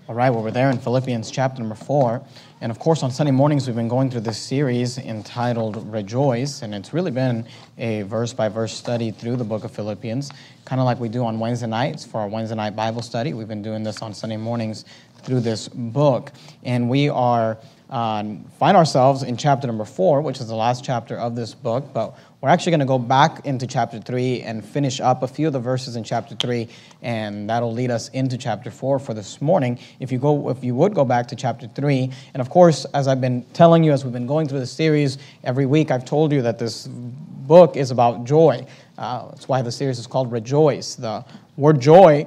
All right, well, we're there in Philippians chapter number 4. And of course, on Sunday mornings, we've been going through this series entitled Rejoice. And it's really been a verse-by-verse study through the book of Philippians, kind of like we do on Wednesday nights for our Wednesday night Bible study. We've been doing this on Sunday mornings through this book. And we are find ourselves in chapter number 4, which is the last chapter of this book. But we're actually going to go back into chapter 3 and finish up a few of the verses in chapter 3, and that'll lead us into chapter 4 for this morning. If you would go back to chapter 3, and of course, as I've been telling you, as we've been going through the series every week, I've told you that this book is about joy. That's why the series is called Rejoice. The word joy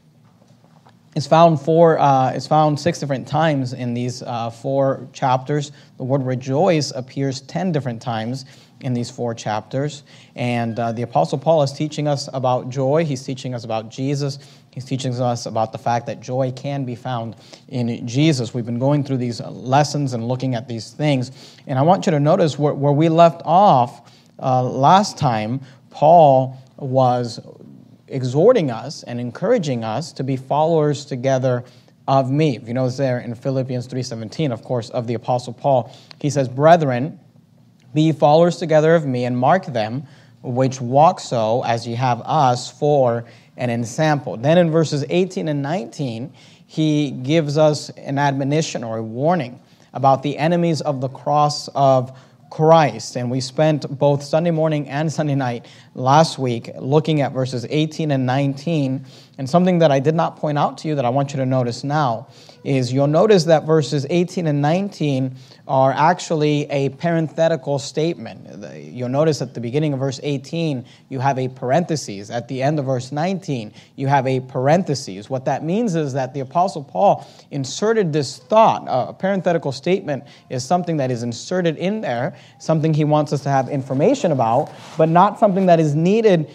is found 6 different times in these 4 chapters. The word rejoice appears 10 different times in these 4 chapters. And the Apostle Paul is teaching us about joy. He's teaching us about Jesus. He's teaching us about the fact that joy can be found in Jesus. We've been going through these lessons and looking at these things. And I want you to notice where we left off last time. Paul was exhorting us and encouraging us to be followers together of me. If you notice there in Philippians 3:17, of course, of the Apostle Paul, he says, "Brethren, be ye followers together of me, and mark them which walk so as ye have us for an ensample." Then in verses 18 and 19, he gives us an admonition or a warning about the enemies of the cross of Christ. And we spent both Sunday morning and Sunday night last week looking at verses 18 and 19. And something that I did not point out to you that I want you to notice now is you'll notice that verses 18 and 19 are actually a parenthetical statement. You'll notice at the beginning of verse 18, you have a parenthesis. At the end of verse 19, you have a parenthesis. What that means is that the Apostle Paul inserted this thought. A parenthetical statement is something that is inserted in there, something he wants us to have information about, but not something that is needed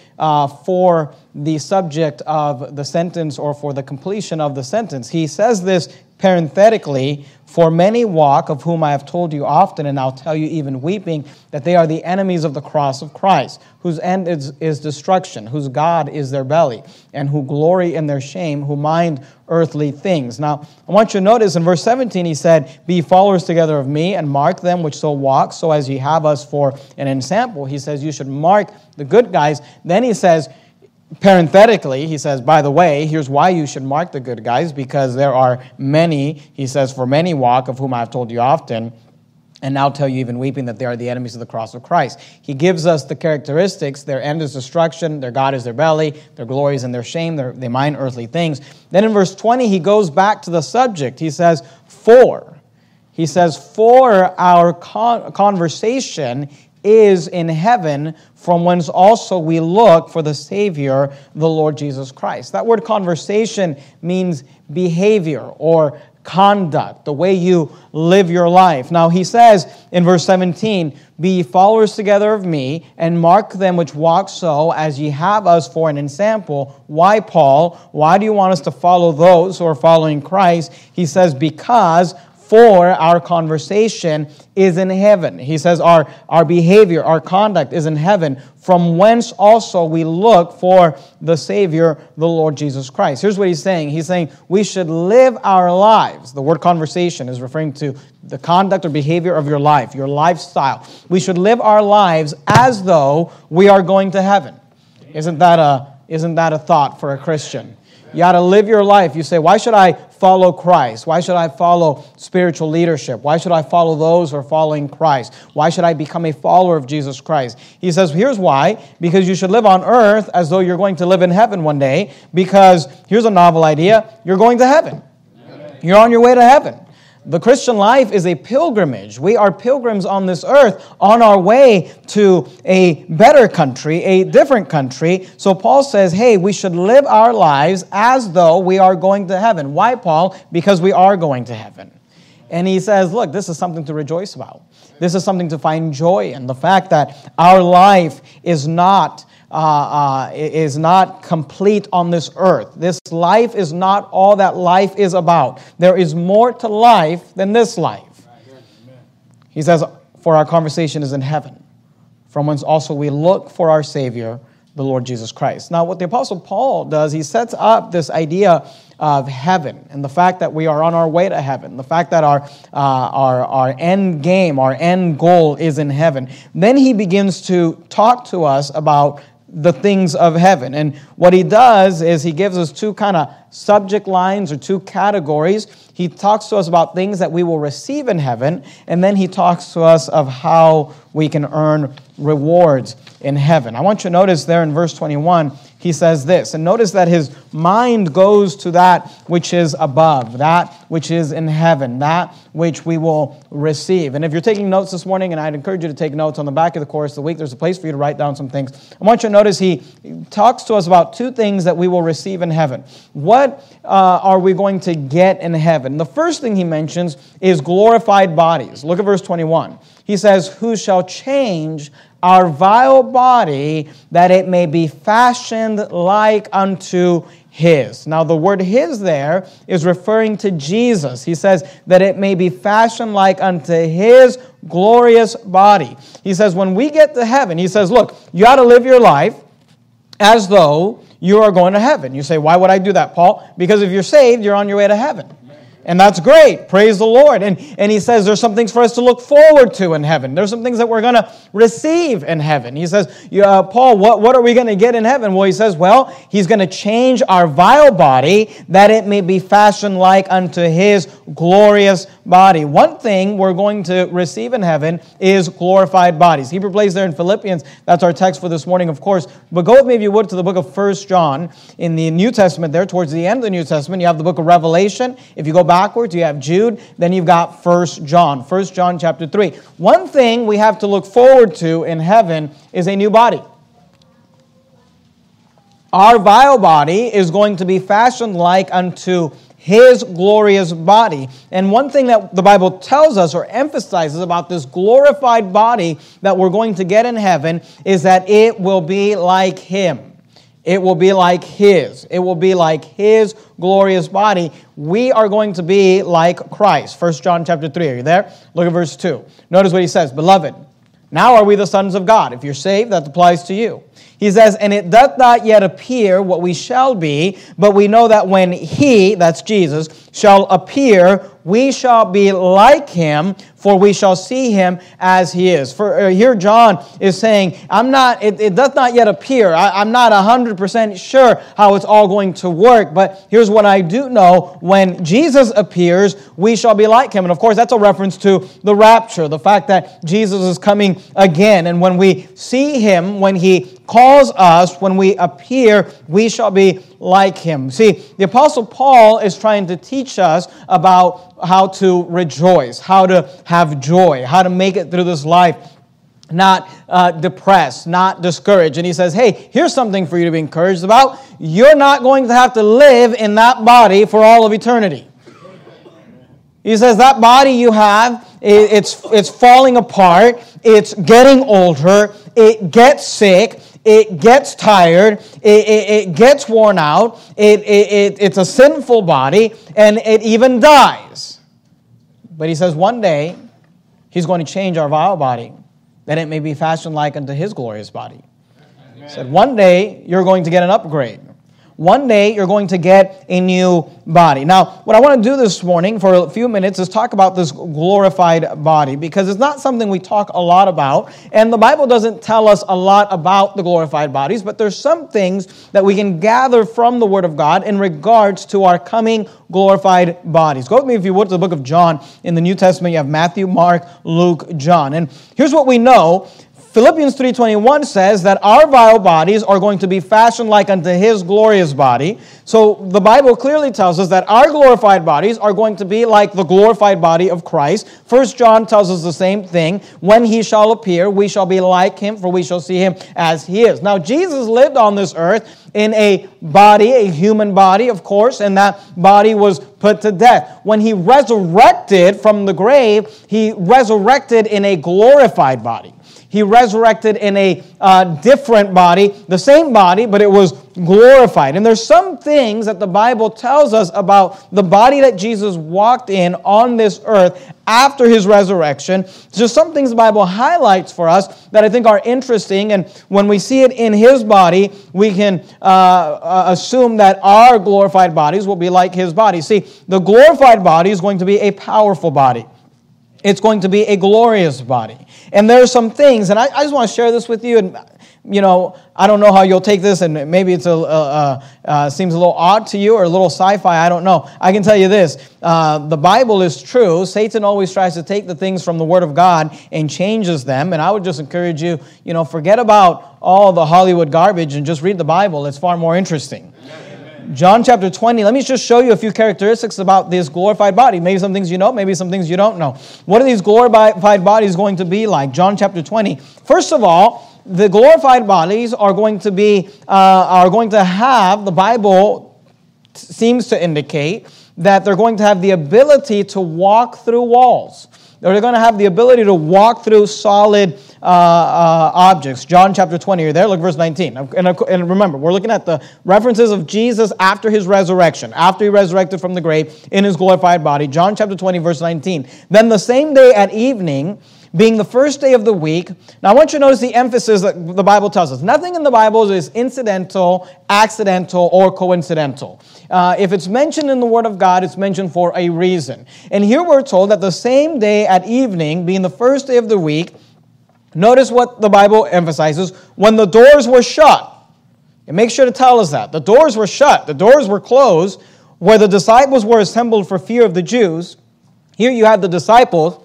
for the subject of the sentence or for the completion of the sentence. He says this parenthetically, "For many walk, of whom I have told you often, and I'll tell you even weeping, that they are the enemies of the cross of Christ, whose end is destruction, whose God is their belly, and who glory in their shame, who mind earthly things." Now, I want you to notice in verse 17, he said, "Be followers together of me, and mark them which so walk, so as ye have us for an ensample." He says you should mark the good guys. Then he says, parenthetically, he says, by the way, here's why you should mark the good guys, because there are many, he says, "For many walk, of whom I have told you often, and now tell you even weeping, that they are the enemies of the cross of Christ." He gives us the characteristics. Their end is destruction, their God is their belly, their glory is in their shame, they mind earthly things. Then in verse 20, he goes back to the subject. He says, for our conversation is in heaven, from whence also we look for the Savior, the Lord Jesus Christ. That word conversation means behavior or conduct, the way you live your life. Now he says in verse 17, "Be ye followers together of me, and mark them which walk so, as ye have us for an ensample." Why, Paul? Why do you want us to follow those who are following Christ? He says, because for our conversation is in heaven. He says our behavior, our conduct is in heaven, from whence also we look for the Savior, the Lord Jesus Christ. Here's what he's saying. He's saying we should live our lives. The word conversation is referring to the conduct or behavior of your life, your lifestyle. We should live our lives as though we are going to heaven. Isn't that a thought for a Christian? You got to live your life. You say, why should I follow Christ? Why should I follow spiritual leadership? Why should I follow those who are following Christ? Why should I become a follower of Jesus Christ? He says, here's why. Because you should live on earth as though you're going to live in heaven one day. Because here's a novel idea. You're going to heaven. You're on your way to heaven. The Christian life is a pilgrimage. We are pilgrims on this earth on our way to a better country, a different country. So Paul says, hey, we should live our lives as though we are going to heaven. Why, Paul? Because we are going to heaven. And he says, look, this is something to rejoice about. This is something to find joy in. The fact that our life is not complete on this earth. This life is not all that life is about. There is more to life than this life. He says, for our conversation is in heaven, from whence also we look for our Savior, the Lord Jesus Christ. Now, what the Apostle Paul does, he sets up this idea of heaven and the fact that we are on our way to heaven, the fact that our end game, our end goal is in heaven, then he begins to talk to us about the things of heaven. And what he does is he gives us two kind of subject lines or two categories. He talks to us about things that we will receive in heaven, and then he talks to us of how we can earn rewards in heaven. I want you to notice there in verse 21, he says this, and notice that his mind goes to that which is above, that which is in heaven, that which we will receive. And if you're taking notes this morning, and I'd encourage you to take notes on the back of the course of the week, there's a place for you to write down some things. I want you to notice he talks to us about two things that we will receive in heaven. What are we going to get in heaven? The first thing he mentions is glorified bodies. Look at verse 21. He says, who shall change our vile body, that it may be fashioned like unto his. Now, the word his there is referring to Jesus. He says that it may be fashioned like unto his glorious body. He says when we get to heaven, he says, look, you ought to live your life as though you are going to heaven. You say, why would I do that, Paul? Because if you're saved, you're on your way to heaven. And that's great. Praise the Lord. And he says there's some things for us to look forward to in heaven. There's some things that we're going to receive in heaven. He says, Paul, what are we going to get in heaven? Well, he says, well, he's going to change our vile body that it may be fashioned like unto his glorious body. One thing we're going to receive in heaven is glorified bodies. Hebrew place there in Philippians. That's our text for this morning, of course. But go with me, if you would, to the book of 1 John in the New Testament there. Towards the end of the New Testament, you have the book of Revelation. If you go backwards, you have Jude, then you've got 1 John. 1 John chapter 3. One thing we have to look forward to in heaven is a new body. Our vile body is going to be fashioned like unto his glorious body. And one thing that the Bible tells us or emphasizes about this glorified body that we're going to get in heaven is that it will be like him. It will be like his. It will be like his glorious body. We are going to be like Christ. 1 John chapter 3. Are you there? Look at verse 2. Notice what he says. Beloved, now are we the sons of God. If you're saved, that applies to you. He says, and it doth not yet appear what we shall be, but we know that when he, that's Jesus, shall appear, we shall be like him, for we shall see him as he is. For here John is saying, it doth not yet appear. I'm not 100% sure how it's all going to work, but here's what I do know. When Jesus appears, we shall be like him. And of course, that's a reference to the rapture, the fact that Jesus is coming again. And when we see him, when he calls us, when we appear, we shall be like him. See, the Apostle Paul is trying to teach us about how to rejoice, how to have joy, how to make it through this life, not depressed, not discouraged. And he says, hey, here's something for you to be encouraged about. You're not going to have to live in that body for all of eternity. He says that body you have, it's falling apart, it's getting older, it gets sick, it gets tired, it gets worn out, it's a sinful body, and it even dies. But he says one day, he's going to change our vile body, that it may be fashioned like unto his glorious body. Amen. He said one day, you're going to get an upgrade. One day, you're going to get a new body. Now, what I want to do this morning for a few minutes is talk about this glorified body, because it's not something we talk a lot about, and the Bible doesn't tell us a lot about the glorified bodies, but there's some things that we can gather from the Word of God in regards to our coming glorified bodies. Go with me, if you would, to the book of John. In the New Testament, you have Matthew, Mark, Luke, John. And here's what we know. Philippians 3:21 says that our vile bodies are going to be fashioned like unto his glorious body. So the Bible clearly tells us that our glorified bodies are going to be like the glorified body of Christ. 1 John tells us the same thing. When he shall appear, we shall be like him, for we shall see him as he is. Now, Jesus lived on this earth in a body, a human body, of course, and that body was put to death. When he resurrected from the grave, he resurrected in a glorified body. He resurrected in a different body, the same body, but it was glorified. And there's some things that the Bible tells us about the body that Jesus walked in on this earth after his resurrection. Just some things the Bible highlights for us that I think are interesting. And when we see it in his body, we can assume that our glorified bodies will be like his body. See, the glorified body is going to be a powerful body. It's going to be a glorious body. And there are some things, and I just want to share this with you, and I don't know how you'll take this, and maybe it's seems a little odd to you or a little sci-fi, I don't know. I can tell you this, the Bible is true. Satan always tries to take the things from the Word of God and changes them, and I would just encourage you, forget about all the Hollywood garbage and just read the Bible. It's far more interesting. John chapter 20, let me just show you a few characteristics about this glorified body. Maybe some things you know, maybe some things you don't know. What are these glorified bodies going to be like? John chapter 20. First of all, the glorified bodies are going to have, the Bible seems to indicate, that they're going to have the ability to walk through walls. They're going to have the ability to walk through solid objects. John chapter 20, you're there? Look, verse 19. And remember, we're looking at the references of Jesus after his resurrection, after he resurrected from the grave in his glorified body. John chapter 20, verse 19. Then the same day at evening, being the first day of the week. Now I want you to notice the emphasis that the Bible tells us. Nothing in the Bible is incidental, accidental, or coincidental. If it's mentioned in the Word of God, it's mentioned for a reason. And here we're told that the same day at evening, being the first day of the week, notice what the Bible emphasizes, when the doors were shut. It makes sure to tell us that. The doors were shut. The doors were closed, where the disciples were assembled for fear of the Jews. Here you have the disciples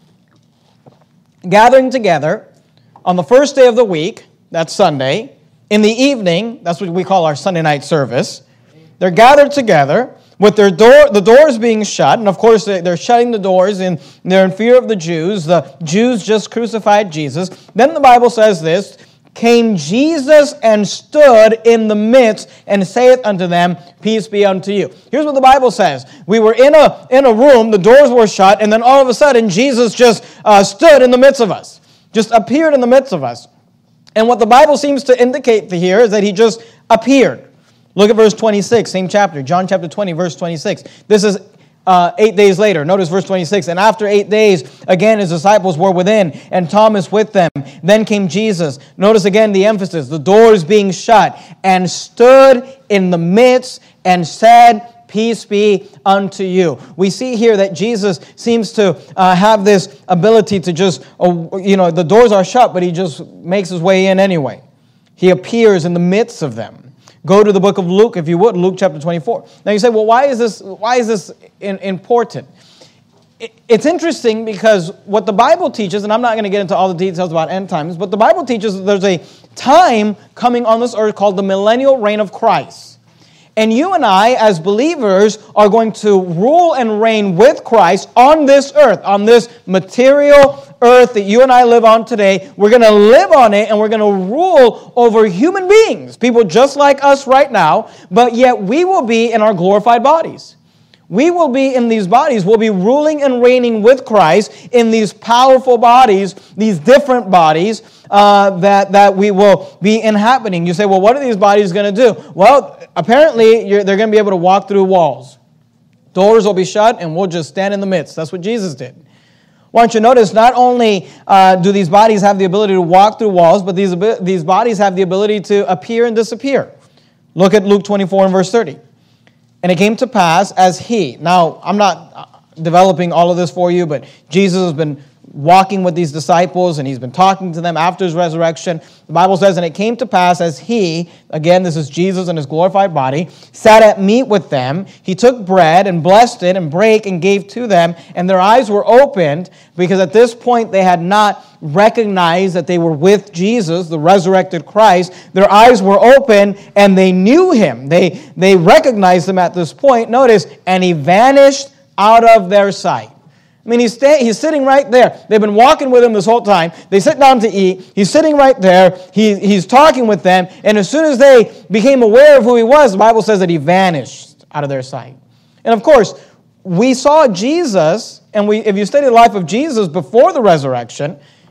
gathering together on the first day of the week, that's Sunday, in the evening, that's what we call our Sunday night service. They're gathered together with the doors being shut, and of course they're shutting the doors and they're in fear of the Jews. The Jews just crucified Jesus. Then the Bible says this, came Jesus and stood in the midst and saith unto them, peace be unto you. Here's what the Bible says. We were in a room, the doors were shut, and then all of a sudden Jesus just stood in the midst of us, just appeared in the midst of us. And what the Bible seems to indicate here is that he just appeared. Look at verse 26, same chapter, John chapter 20, verse 26. This is 8 days later. Notice verse 26. And after 8 days, again his disciples were within, and Thomas with them. Then came Jesus. Notice again the emphasis, the doors being shut, and stood in the midst and said, peace be unto you. We see here that Jesus seems to have this ability to just, the doors are shut, but he just makes his way in anyway. He appears in the midst of them. Go to the book of Luke, if you would, Luke chapter 24. Now you say, well, why is this important? It's interesting because what the Bible teaches, and I'm not going to get into all the details about end times, but the Bible teaches that there's a time coming on this earth called the millennial reign of Christ. And you and I, as believers, are going to rule and reign with Christ on this earth, on this material earth that you and I live on today. We're going to live on it, and we're going to rule over human beings, people just like us right now, but yet we will be in our glorified bodies. We will be in these bodies. We'll be ruling and reigning with Christ in these powerful bodies, these different bodies that we will be inhabiting. You say, well, what are these bodies going to do? Well, apparently, they're going to be able to walk through walls. Doors will be shut, and we'll just stand in the midst. That's what Jesus did. Why don't you notice, not only do these bodies have the ability to walk through walls, but these bodies have the ability to appear and disappear. Look at Luke 24 and verse 30. And it came to pass as he. Now, I'm not developing all of this for you, but Jesus has been walking with these disciples, and he's been talking to them after his resurrection. The Bible says, and it came to pass as he, again, this is Jesus in his glorified body, sat at meat with them. He took bread and blessed it and brake and gave to them, and their eyes were opened, because at this point they had not recognized that they were with Jesus, the resurrected Christ. Their eyes were open, and they knew him. They recognized him at this point. Notice, and he vanished out of their sight. I mean, he's sitting right there. They've been walking with him this whole time. They sit down to eat. He's sitting right there. He's talking with them. And as soon as they became aware of who he was, the Bible says that he vanished out of their sight. And of course, we saw Jesus, and if you study the life of Jesus before the resurrection,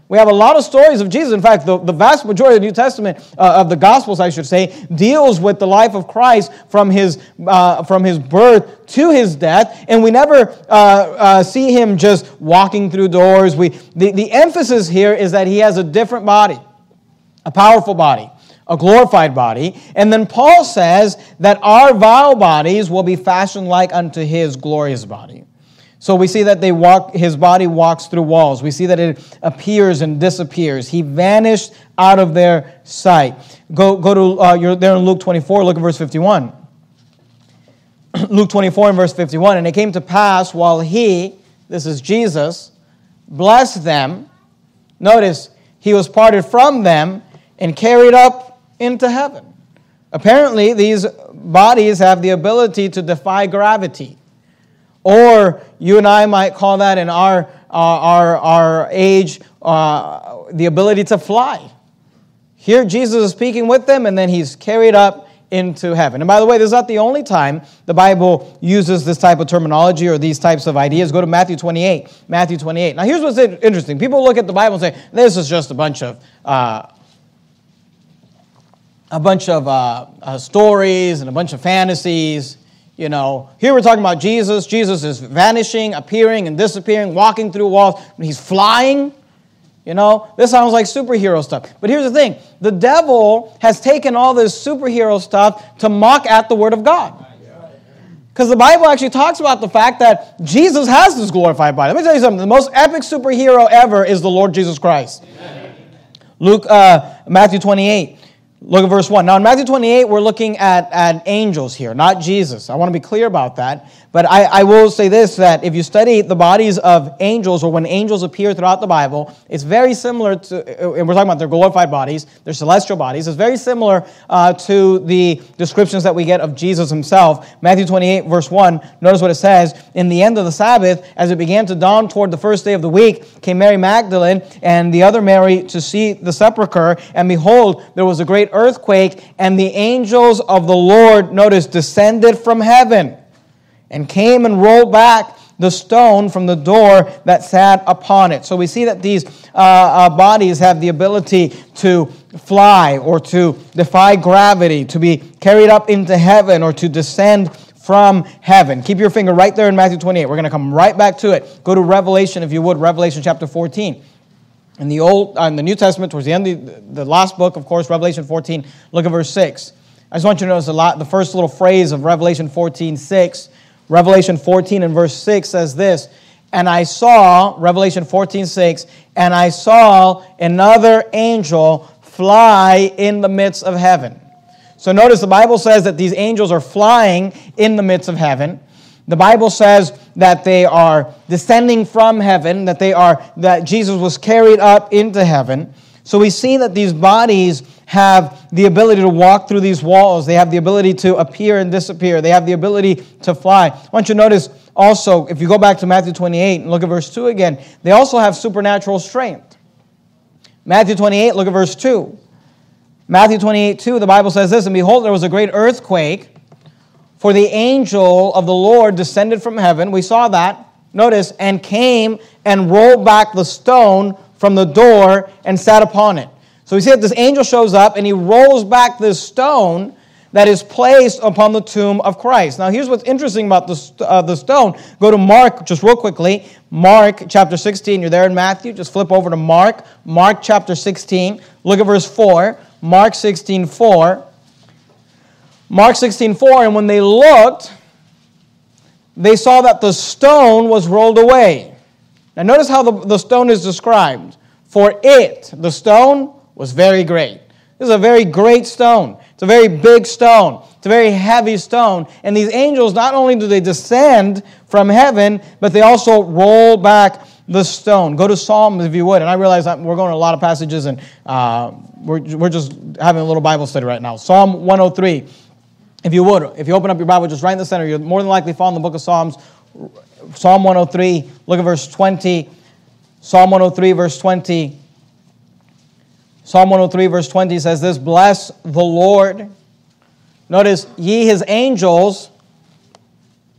We have a lot of stories of Jesus. In fact, the vast majority of the New Testament, of the Gospels, I should say, deals with the life of Christ from his birth to his death, and we never see him just walking through doors. The emphasis here is that he has a different body, a powerful body, a glorified body. And then Paul says that our vile bodies will be fashioned like unto his glorious body. So we see that his body walks through walls. We see that it appears and disappears. He vanished out of their sight. Go to, you're there in Luke 24, look at verse 51. Luke 24 and verse 51, and it came to pass while he, this is Jesus, blessed them, notice, he was parted from them and carried up into heaven. Apparently, these bodies have the ability to defy gravity. Or you and I might call that in our age the ability to fly. Here Jesus is speaking with them, and then he's carried up into heaven. And by the way, this is not the only time the Bible uses this type of terminology or these types of ideas. Go to Matthew 28. Matthew 28. Now here's what's interesting. People look at the Bible and say, this is just a bunch of stories and a bunch of fantasies. You know, here we're talking about Jesus. Jesus is vanishing, appearing, and disappearing, walking through walls. He's flying. You know, this sounds like superhero stuff. But here's the thing. The devil has taken all this superhero stuff to mock at the Word of God. Because the Bible actually talks about the fact that Jesus has this glorified body. Let me tell you something. The most epic superhero ever is the Lord Jesus Christ. Matthew 28. Look at verse 1. Now in Matthew 28, we're looking at angels here, not Jesus. I want to be clear about that. But I will say this, that if you study the bodies of angels, or when angels appear throughout the Bible, it's very similar to, and we're talking about their glorified bodies, their celestial bodies, it's very similar to the descriptions that we get of Jesus himself. Matthew 28, verse 1, notice what it says. In the end of the Sabbath, as it began to dawn toward the first day of the week, came Mary Magdalene and the other Mary to see the sepulchre, and behold, there was a great earthquake, and the angels of the Lord, notice, descended from heaven, and came and rolled back the stone from the door that sat upon it. So we see that these bodies have the ability to fly, or to defy gravity, to be carried up into heaven, or to descend from heaven. Keep your finger right there in Matthew 28. We're going to come right back to it. Go to Revelation, if you would, Revelation chapter 14. In the New Testament, towards the end of the last book, of course, Revelation 14, look at verse 6. I just want you to notice the first little phrase of Revelation 14:6. Revelation 14 and verse 6 says this, and I saw, Revelation 14:6, and I saw another angel fly in the midst of heaven. So notice the Bible says that these angels are flying in the midst of heaven. The Bible says that they are descending from heaven, that Jesus was carried up into heaven. So we see that these bodies have the ability to walk through these walls. They have the ability to appear and disappear. They have the ability to fly. I want you to notice also, if you go back to Matthew 28 and look at verse 2 again, they also have supernatural strength. Matthew 28, look at verse 2. Matthew 28:2, the Bible says this, and behold, there was a great earthquake, for the angel of the Lord descended from heaven. We saw that. Notice, and came and rolled back the stone from the door and sat upon it. So we see that this angel shows up and he rolls back this stone that is placed upon the tomb of Christ. Now here's what's interesting about the stone. Go to Mark just real quickly. Mark chapter 16. You're there in Matthew. Just flip over to Mark. Mark chapter 16. Look at verse 4. Mark 16:4. Mark 16:4. And when they looked, they saw that the stone was rolled away. Now notice how the stone is described. For it, the stone, was very great. This is a very great stone. It's a very big stone. It's a very heavy stone. And these angels, not only do they descend from heaven, but they also roll back the stone. Go to Psalms if you would. And I realize that we're going to a lot of passages and we're just having a little Bible study right now. Psalm 103. If you would, if you open up your Bible just right in the center, you'll more than likely find the book of Psalms. Psalm 103, look at verse 20. Psalm 103, verse 20. Psalm 103, verse 20 says this, bless the Lord. Notice, ye his angels.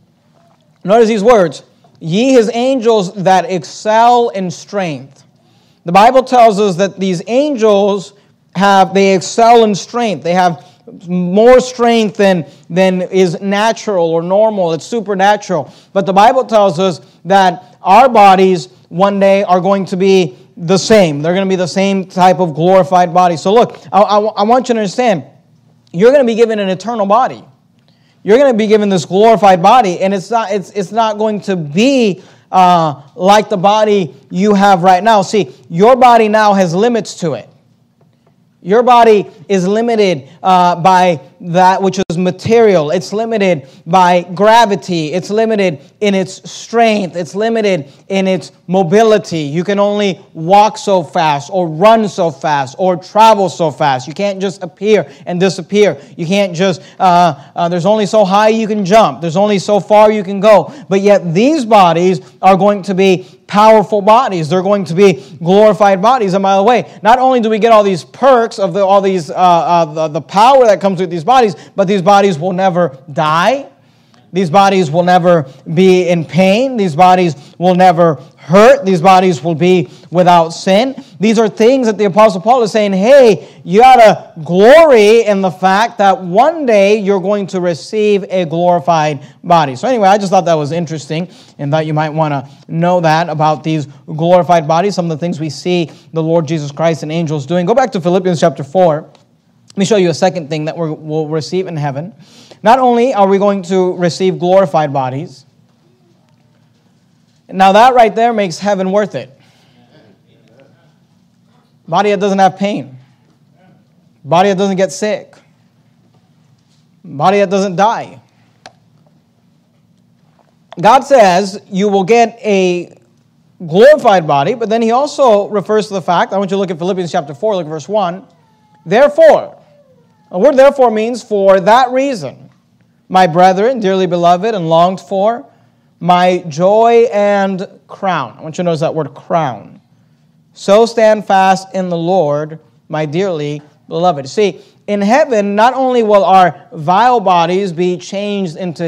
Notice these words. Ye his angels that excel in strength, The Bible tells us that these angels they excel in strength. They have more strength than is natural or normal. It's supernatural. But the Bible tells us that our bodies one day are going to be the same. They're going to be the same type of glorified body. So look, I want you to understand, you're going to be given an eternal body. You're going to be given this glorified body, and it's not going to be like the body you have right now. See, your body now has limits to it. Your body is limited by that which is material. It's limited by gravity. It's limited in its strength. It's limited in its mobility. You can only walk so fast or run so fast or travel so fast. You can't just appear and disappear. You can't just, there's only so high you can jump. There's only so far you can go. But yet these bodies are going to be powerful bodies. They're going to be glorified bodies. And by the way, not only do we get all these perks of the power that comes with these bodies, but these bodies will never die. These bodies will never be in pain. These bodies will never hurt. These bodies will be without sin. These are things that the Apostle Paul is saying, hey, you got to glory in the fact that one day you're going to receive a glorified body. So anyway, I just thought that was interesting and that you might want to know that about these glorified bodies, some of the things we see the Lord Jesus Christ and angels doing. Go back to Philippians chapter 4. Let me show you a second thing that we'll receive in heaven. Not only are we going to receive glorified bodies, now that right there makes heaven worth it. Body that doesn't have pain. Body that doesn't get sick. Body that doesn't die. God says you will get a glorified body, but then he also refers to the fact, I want you to look at Philippians chapter 4, look at verse 1. Therefore, the word therefore means for that reason, my brethren, dearly beloved and longed for, my joy and crown. I want you to notice that word crown. So stand fast in the Lord, my dearly beloved. See, in heaven, not only will our vile bodies be changed into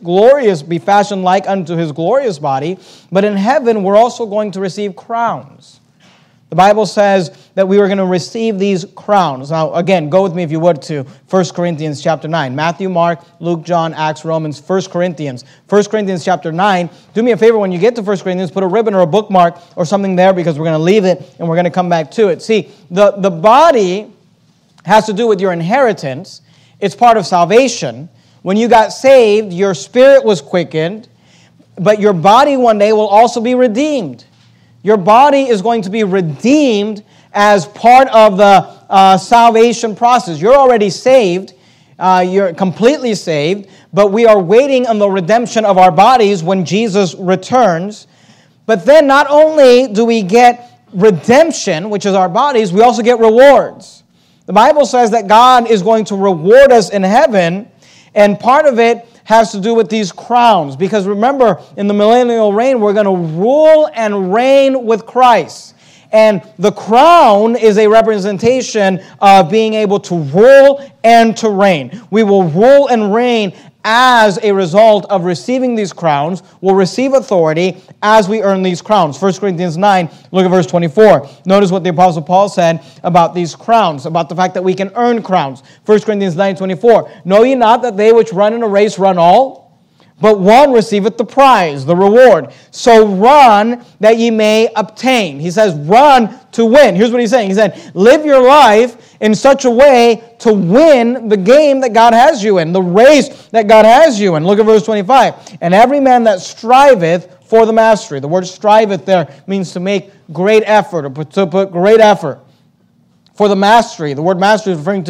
be fashioned like unto his glorious body, but in heaven, we're also going to receive crowns. The Bible says that we are going to receive these crowns. Now, again, go with me if you would to 1 Corinthians chapter 9. Matthew, Mark, Luke, John, Acts, Romans, 1 Corinthians. 1 Corinthians chapter 9. Do me a favor when you get to 1 Corinthians, put a ribbon or a bookmark or something there because we're going to leave it and we're going to come back to it. See, the body has to do with your inheritance. It's part of salvation. When you got saved, your spirit was quickened, but your body one day will also be redeemed. Your body is going to be redeemed as part of the salvation process. You're already saved. You're completely saved. But we are waiting on the redemption of our bodies when Jesus returns. But then not only do we get redemption, which is our bodies, we also get rewards. The Bible says that God is going to reward us in heaven. And part of it has to do with these crowns. Because remember, in the millennial reign, we're going to rule and reign with Christ. And the crown is a representation of being able to rule and to reign. We will rule and reign as a result of receiving these crowns. We'll receive authority as we earn these crowns. 1 Corinthians 9, look at verse 24. Notice what the Apostle Paul said about these crowns, about the fact that we can earn crowns. 1 Corinthians 9, 24. Know ye not that they which run in a race run all? But one receiveth the prize, the reward. So run that ye may obtain. He says run to win. Here's what he's saying. He said, live your life in such a way to win the game that God has you in, the race that God has you in. Look at verse 25. And every man that striveth for the mastery. The word striveth there means to make great effort, or to put great effort. For the mastery. The word mastery is referring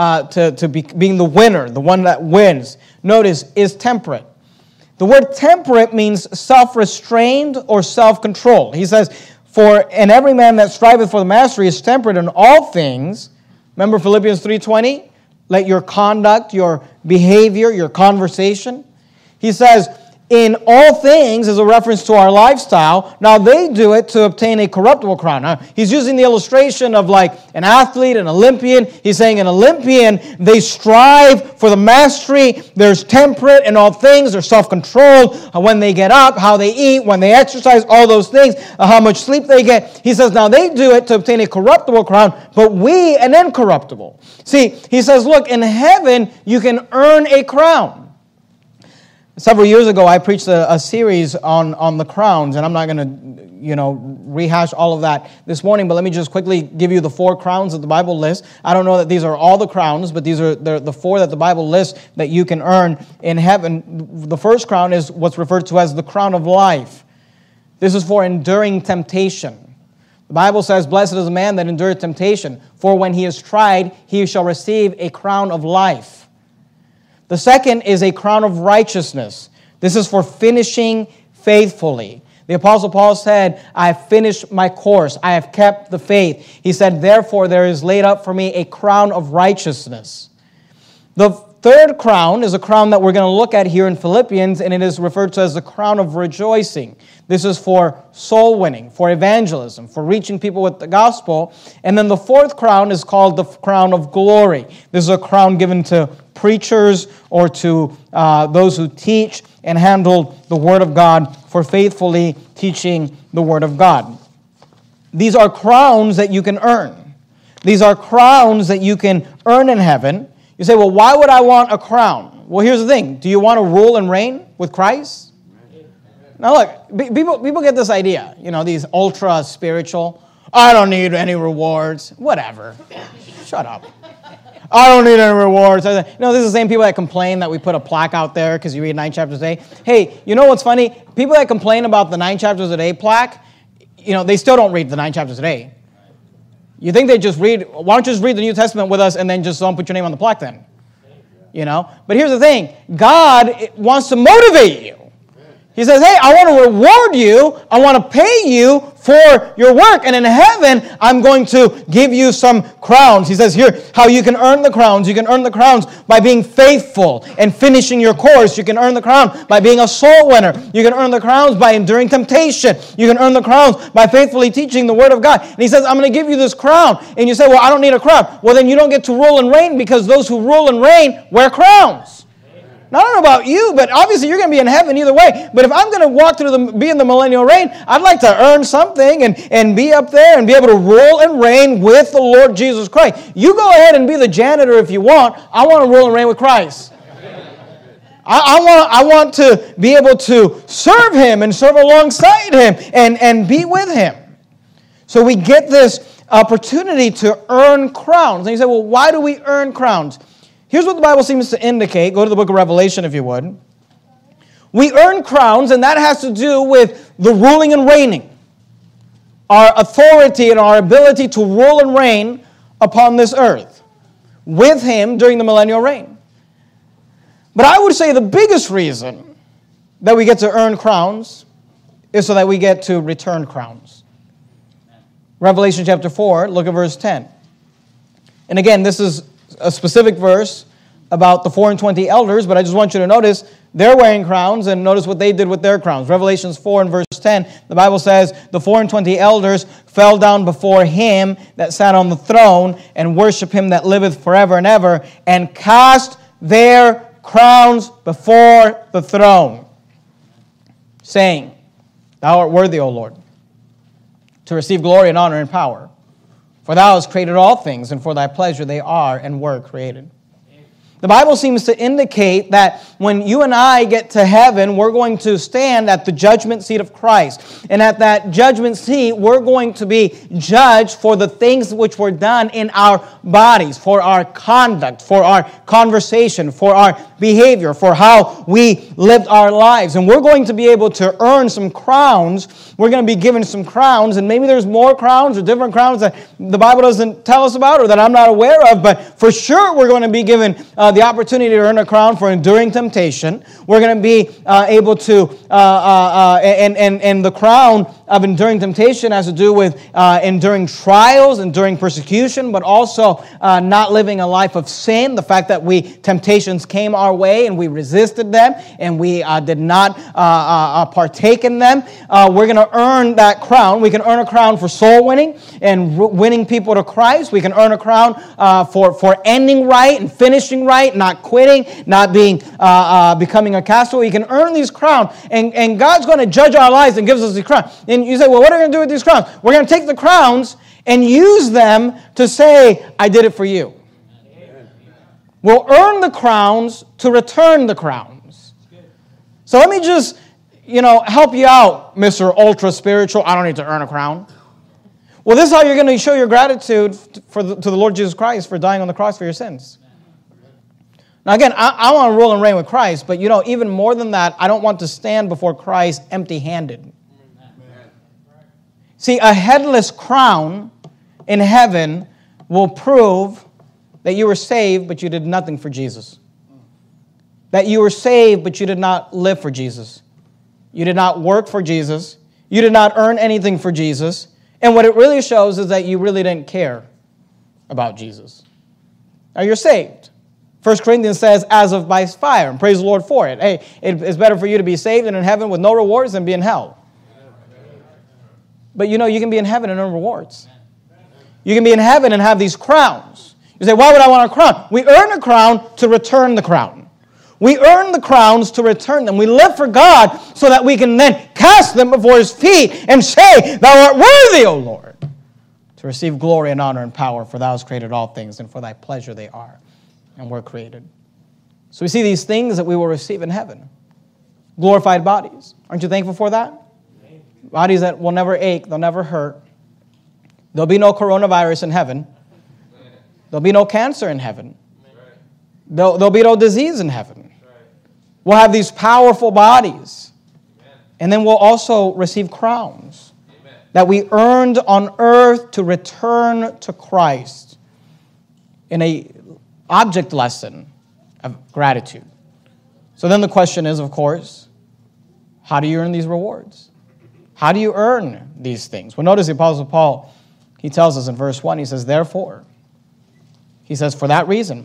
to being the winner, the one that wins. Notice, is temperate. The word temperate means self-restrained or self-controlled. He says, and every man that striveth for the mastery is temperate in all things. Remember Philippians 3:20? Let your conduct, your behavior, your conversation. He says, in all things is a reference to our lifestyle. Now they do it to obtain a corruptible crown. Now, he's using the illustration of like an athlete, an Olympian. He's saying an Olympian, they strive for the mastery. There's temperate in all things. They're self-controlled. When they get up, how they eat, when they exercise, all those things, how much sleep they get. He says, now they do it to obtain a corruptible crown, but we an incorruptible. See, he says, look, in heaven, you can earn a crown. Several years ago, I preached a series on the crowns, and I'm not going to, rehash all of that this morning, but let me just quickly give you the 4 crowns that the Bible lists. I don't know that these are all the crowns, but these are the 4 that the Bible lists that you can earn in heaven. The first crown is what's referred to as the crown of life. This is for enduring temptation. The Bible says, blessed is the man that endureth temptation, for when he is tried, he shall receive a crown of life. The second is a crown of righteousness. This is for finishing faithfully. The Apostle Paul said, I have finished my course. I have kept the faith. He said, therefore there is laid up for me a crown of righteousness. The third crown is a crown that we're going to look at here in Philippians, and it is referred to as the crown of rejoicing. This is for soul winning, for evangelism, for reaching people with the gospel. And then the fourth crown is called the crown of glory. This is a crown given to preachers or to those who teach and handle the Word of God for faithfully teaching the Word of God. These are crowns that you can earn. These are crowns that you can earn in heaven. You say, well, why would I want a crown? Well, here's the thing. Do you want to rule and reign with Christ? Now look, people get this idea, these ultra spiritual. I don't need any rewards. Whatever. Shut up. I don't need any rewards. This is the same people that complain that we put a plaque out there because you read 9 chapters a day. Hey, you know what's funny? People that complain about the 9 chapters a day plaque, they still don't read the 9 chapters a day. You think they just read, why don't you just read the New Testament with us and then just don't put your name on the plaque then? But here's the thing. God wants to motivate you. He says, hey, I want to reward you. I want to pay you for your work. And in heaven, I'm going to give you some crowns. He says here how you can earn the crowns. You can earn the crowns by being faithful and finishing your course. You can earn the crown by being a soul winner. You can earn the crowns by enduring temptation. You can earn the crowns by faithfully teaching the Word of God. And he says, I'm going to give you this crown. And you say, well, I don't need a crown. Well, then you don't get to rule and reign because those who rule and reign wear crowns. Now, I don't know about you, but obviously you're going to be in heaven either way. But if I'm going to walk through be in the millennial reign, I'd like to earn something and be up there and be able to rule and reign with the Lord Jesus Christ. You go ahead and be the janitor if you want. I want to rule and reign with Christ. I want to be able to serve Him and serve alongside Him and be with Him. So we get this opportunity to earn crowns. And you say, well, why do we earn crowns? Here's what the Bible seems to indicate. Go to the book of Revelation if you would. We earn crowns, and that has to do with the ruling and reigning. Our authority and our ability to rule and reign upon this earth with Him during the millennial reign. But I would say the biggest reason that we get to earn crowns is so that we get to return crowns. Revelation chapter 4, look at verse 10. And again, this is a specific verse about the 4 and 20 elders, but I just want you to notice they're wearing crowns, and notice what they did with their crowns. Revelations 4 and verse 10, the Bible says, the 4 and 20 elders fell down before Him that sat on the throne and worship Him that liveth forever and ever, and cast their crowns before the throne, saying, Thou art worthy, O Lord, to receive glory and honor and power. For Thou hast created all things, and for Thy pleasure they are and were created. The Bible seems to indicate that when you and I get to heaven, we're going to stand at the judgment seat of Christ. And at that judgment seat, we're going to be judged for the things which were done in our bodies, for our conduct, for our conversation, for our behavior, for how we lived our lives. And we're going to be able to earn some crowns. We're going to be given some crowns, and maybe there's more crowns or different crowns that the Bible doesn't tell us about or that I'm not aware of, but for sure we're going to be given the opportunity to earn a crown for enduring temptation. We're going to be able to, and the crown of enduring temptation has to do with enduring trials, enduring persecution, but also not living a life of sin. The fact that temptations came our way and we resisted them and we did not partake in them. We're going to earn that crown. We can earn a crown for soul winning and winning people to Christ. We can earn a crown for ending right and finishing right, not quitting, not becoming a castaway. We can earn these crowns, and God's going to judge our lives and gives us these crowns. And you say, well, what are we going to do with these crowns? We're going to take the crowns and use them to say, I did it for you. Amen. We'll earn the crowns to return the crowns. So let me just, help you out, Mr. Ultra Spiritual. I don't need to earn a crown. Well, this is how you're going to show your gratitude to the Lord Jesus Christ for dying on the cross for your sins. Now, again, I want to rule and reign with Christ, but, even more than that, I don't want to stand before Christ empty-handed. See, a headless crown in heaven will prove that you were saved, but you did nothing for Jesus. That you were saved, but you did not live for Jesus. You did not work for Jesus. You did not earn anything for Jesus. And what it really shows is that you really didn't care about Jesus. Now, you're saved. 1 Corinthians says, as of by fire, and praise the Lord for it. Hey, it's better for you to be saved and in heaven with no rewards than be in hell. But you can be in heaven and earn rewards. You can be in heaven and have these crowns. You say, why would I want a crown? We earn a crown to return the crown. We earn the crowns to return them. We live for God so that we can then cast them before His feet and say, Thou art worthy, O Lord, to receive glory and honor and power, for Thou hast created all things, and for Thy pleasure they are and were created. So we see these things that we will receive in heaven. Glorified bodies. Aren't you thankful for that? Bodies that will never ache, they'll never hurt. There'll be no coronavirus in heaven. There'll be no cancer in heaven. There'll be no disease in heaven. We'll have these powerful bodies. And then we'll also receive crowns that we earned on earth to return to Christ in a object lesson of gratitude. So then the question is, of course, how do you earn these rewards? How do you earn these things? Well, notice the Apostle Paul, he tells us in verse 1, he says, therefore, he says, for that reason,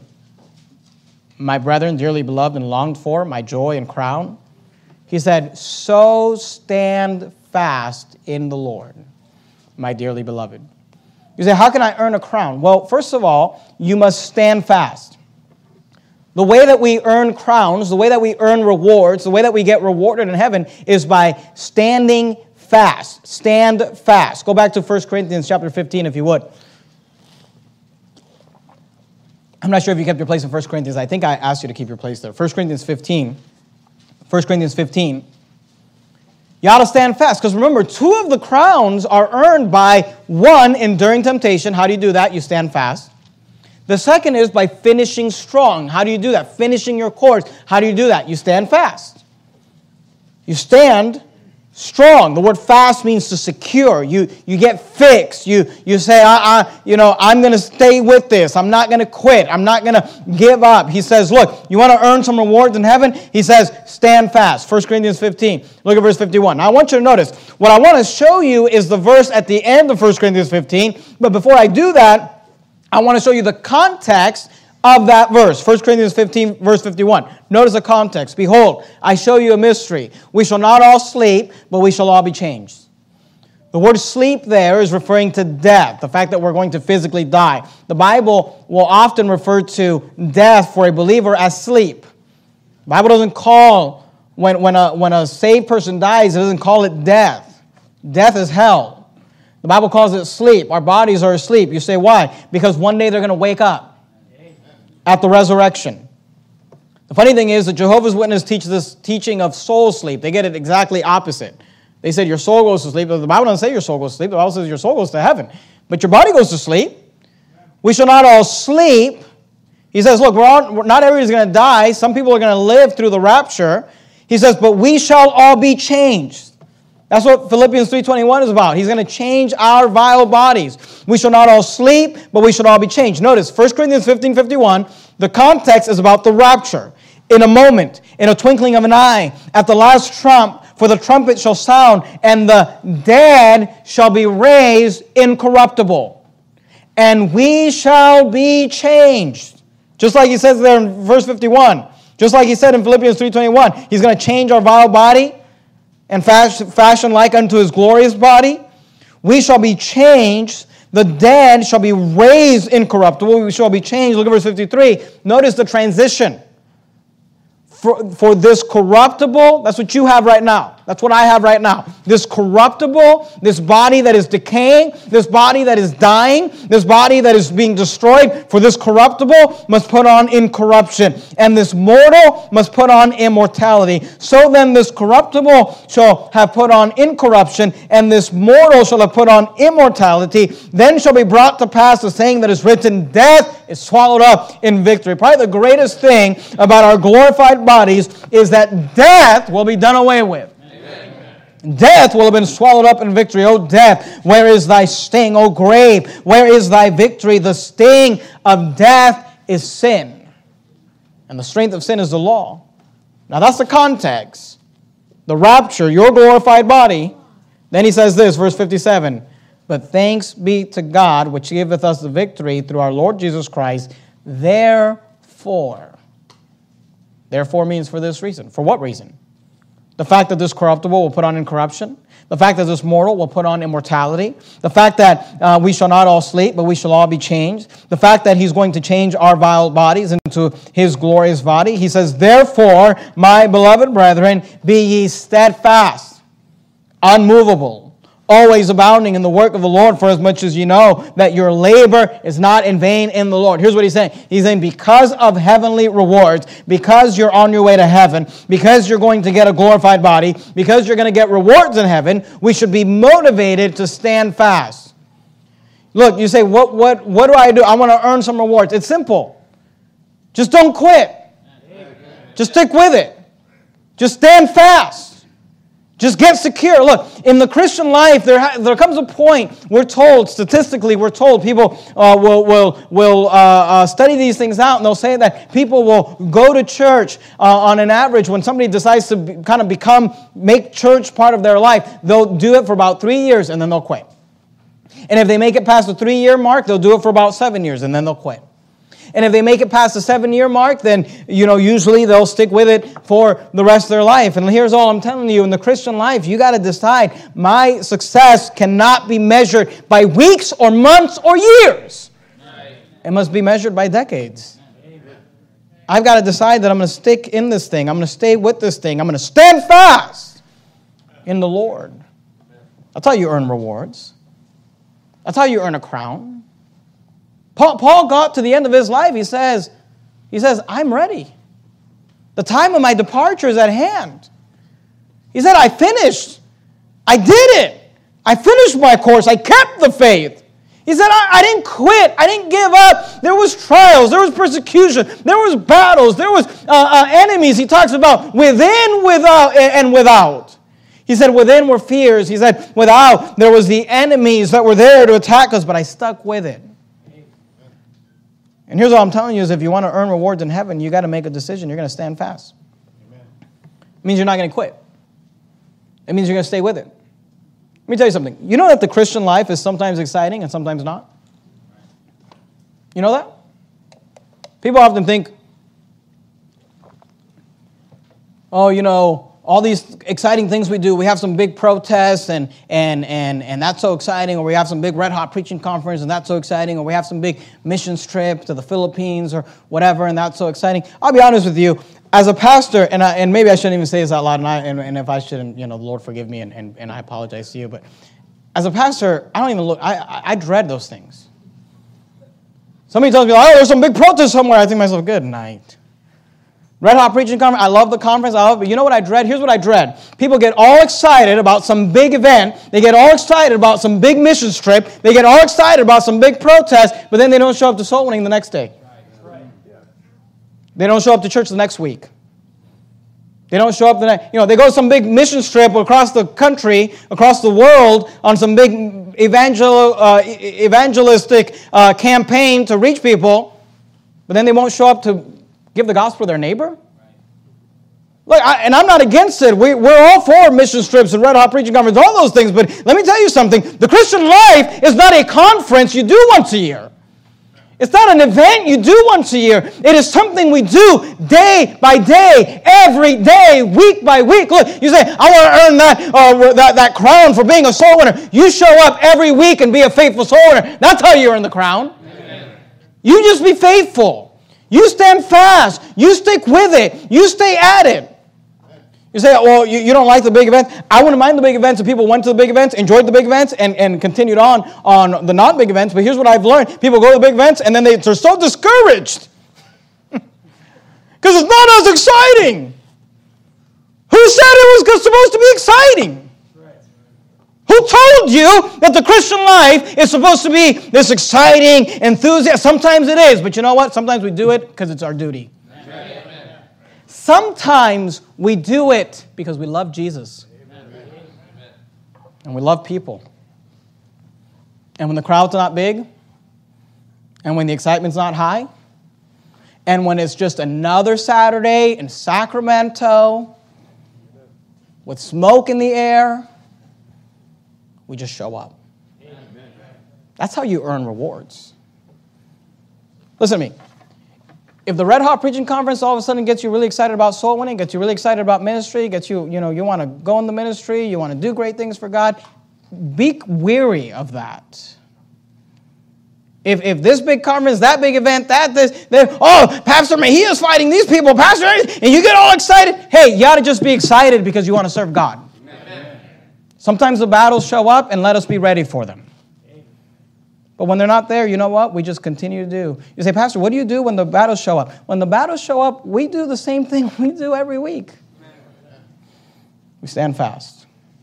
my brethren, dearly beloved and longed for, my joy and crown, he said, so stand fast in the Lord, my dearly beloved. You say, how can I earn a crown? Well, first of all, you must stand fast. The way that we earn crowns, the way that we earn rewards, the way that we get rewarded in heaven is by standing fast. Stand fast. Go back to 1 Corinthians chapter 15, if you would. I'm not sure if you kept your place in 1 Corinthians. I think I asked you to keep your place there. 1 Corinthians 15. 1 Corinthians 15. You ought to stand fast, because remember, 2 of the crowns are earned by 1, enduring temptation. How do you do that? You stand fast. The second is by finishing strong. How do you do that? Finishing your course. How do you do that? You stand fast. You stand strong. The word fast means to secure. You get fixed. You say, I'm going to stay with this. I'm not going to quit. I'm not going to give up. He says, look, you want to earn some rewards in heaven? He says, stand fast. 1 Corinthians 15. Look at verse 51. Now, I want you to notice, what I want to show you is the verse at the end of 1 Corinthians 15. But before I do that, I want to show you the context of that verse. 1 Corinthians 15, verse 51. Notice the context. Behold, I show you a mystery. We shall not all sleep, but we shall all be changed. The word sleep there is referring to death, the fact that we're going to physically die. The Bible will often refer to death for a believer as sleep. The Bible doesn't call, when a saved person dies, it doesn't call it death. Death is hell. The Bible calls it sleep. Our bodies are asleep. You say, why? Because one day they're going to wake up at the resurrection. The funny thing is that Jehovah's Witnesses teach this teaching of soul sleep. They get it exactly opposite. They said your soul goes to sleep. The Bible doesn't say your soul goes to sleep. The Bible says your soul goes to heaven. But your body goes to sleep. We shall not all sleep. He says, look, not everybody's going to die. Some people are going to live through the rapture. He says, but we shall all be changed. That's what Philippians 3:21 is about. He's going to change our vile bodies. We shall not all sleep, but we shall all be changed. Notice, 1 Corinthians 15:51, the context is about the rapture. In a moment, in a twinkling of an eye, at the last trump, For the trumpet shall sound, and the dead shall be raised incorruptible, and we shall be changed. Just like he says there in verse 51. Just like he said in Philippians 3:21. He's going to change our vile body and fashion like unto his glorious body. We shall be changed. The dead shall be raised incorruptible. We shall be changed. Look at verse 53. Notice the transition. For this corruptible, that's what you have right now. That's what I have right now. This corruptible, this body that is decaying, this body that is dying, this body that is being destroyed, for this corruptible must put on incorruption, and this mortal must put on immortality. So then this corruptible shall have put on incorruption, and this mortal shall have put on immortality. Then shall be brought to pass the saying that is written, death is swallowed up in victory. Probably the greatest thing about our glorified bodies is that death will be done away with. Death will have been swallowed up in victory. O death, where is thy sting? O grave, where is thy victory? The sting of death is sin, and the strength of sin is the law. Now that's the context. The rapture, your glorified body. Then he says this, verse 57, but thanks be to God, which giveth us the victory through our Lord Jesus Christ. Therefore means for this reason. For what reason? The fact that this corruptible will put on incorruption. The fact that this mortal will put on immortality. The fact that we shall not all sleep, but we shall all be changed. The fact that he's going to change our vile bodies into his glorious body. He says, therefore, my beloved brethren, be ye steadfast, unmovable, always abounding in the work of the Lord, for as much as you know that your labor is not in vain in the Lord. Here's what he's saying. He's saying because of heavenly rewards, because you're on your way to heaven, because you're going to get a glorified body, because you're going to get rewards in heaven, we should be motivated to stand fast. Look, you say, what do I do? I want to earn some rewards. It's simple. Just don't quit. Just stick with it. Just stand fast. Just get secure. Look, in the Christian life, there comes a point, statistically, we're told, people will study these things out, and they'll say that people will go to church on an average. When somebody decides to make church part of their life, they'll do it for about 3 years, and then they'll quit. And if they make it past the 3-year mark, they'll do it for about 7 years, and then they'll quit. And if they make it past the 7-year mark, then, usually they'll stick with it for the rest of their life. And here's all I'm telling you. In the Christian life, you got to decide, my success cannot be measured by weeks or months or years. It must be measured by decades. I've got to decide that I'm going to stick in this thing. I'm going to stay with this thing. I'm going to stand fast in the Lord. That's how you earn rewards. That's how you earn a crown. Paul got to the end of his life. He says, I'm ready. The time of my departure is at hand. He said, I finished. I did it. I finished my course. I kept the faith. He said, I didn't quit. I didn't give up. There was trials. There was persecution. There was battles. There was enemies. He talks about within, without, and without. He said, within were fears. He said, without, there was the enemies that were there to attack us, but I stuck with it. And here's what I'm telling you is if you want to earn rewards in heaven, you got to make a decision. You're going to stand fast. Amen. It means you're not going to quit. It means you're going to stay with it. Let me tell you something. You know that the Christian life is sometimes exciting and sometimes not? You know that? People often think, all these exciting things we do. We have some big protests and that's so exciting. Or we have some big red hot preaching conference and that's so exciting. Or we have some big missions trip to the Philippines or whatever and that's so exciting. I'll be honest with you. As a pastor, and maybe I shouldn't even say this out loud, and if I shouldn't, the Lord forgive me and I apologize to you. But as a pastor, I don't even look. I dread those things. Somebody tells me, there's some big protest somewhere. I think to myself, good night. Red Hot Preaching Conference, I love the conference, but you know what I dread? Here's what I dread. People get all excited about some big event. They get all excited about some big missions trip. They get all excited about some big protest, but then they don't show up to soul winning the next day. Right. They don't show up to church the next week. They don't show up the next, they go to some big missions trip across the country, across the world, on some big evangelistic campaign to reach people, but then they won't show up to give the gospel to their neighbor? Look, and I'm not against it. We're all for mission trips and Red Hot Preaching Conference, all those things. But let me tell you something. The Christian life is not a conference you do once a year. It's not an event you do once a year. It is something we do day by day, every day, week by week. Look, you say, I want to earn that crown for being a soul winner. You show up every week and be a faithful soul winner. That's how you earn the crown. Amen. You just be faithful. You stand fast. You stick with it. You stay at it. You say, well, you don't like the big events. I wouldn't mind the big events if people went to the big events, enjoyed the big events, and continued on the not big events. But here's what I've learned. People go to the big events, and then they're so discouraged. Because it's not as exciting. Who said it was supposed to be exciting? Who told you that the Christian life is supposed to be this exciting, enthusiastic? Sometimes it is, but you know what? Sometimes we do it because it's our duty. Sometimes we do it because we love Jesus. Amen. And we love people. And when the crowd's not big, and when the excitement's not high, and when it's just another Saturday in Sacramento with smoke in the air, we just show up. Amen. That's how you earn rewards. Listen to me. If the Red Hot Preaching Conference all of a sudden gets you really excited about soul winning, gets you really excited about ministry, gets you, you want to go in the ministry, you want to do great things for God, be weary of that. If this big conference, that big event, Pastor Mejia's fighting these people, Pastor, and you get all excited, hey, you ought to just be excited because you want to serve God. Amen. Sometimes the battles show up, and let us be ready for them. But when they're not there, you know what? We just continue to do. You say, Pastor, what do you do when the battles show up? When the battles show up, we do the same thing we do every week. We stand fast.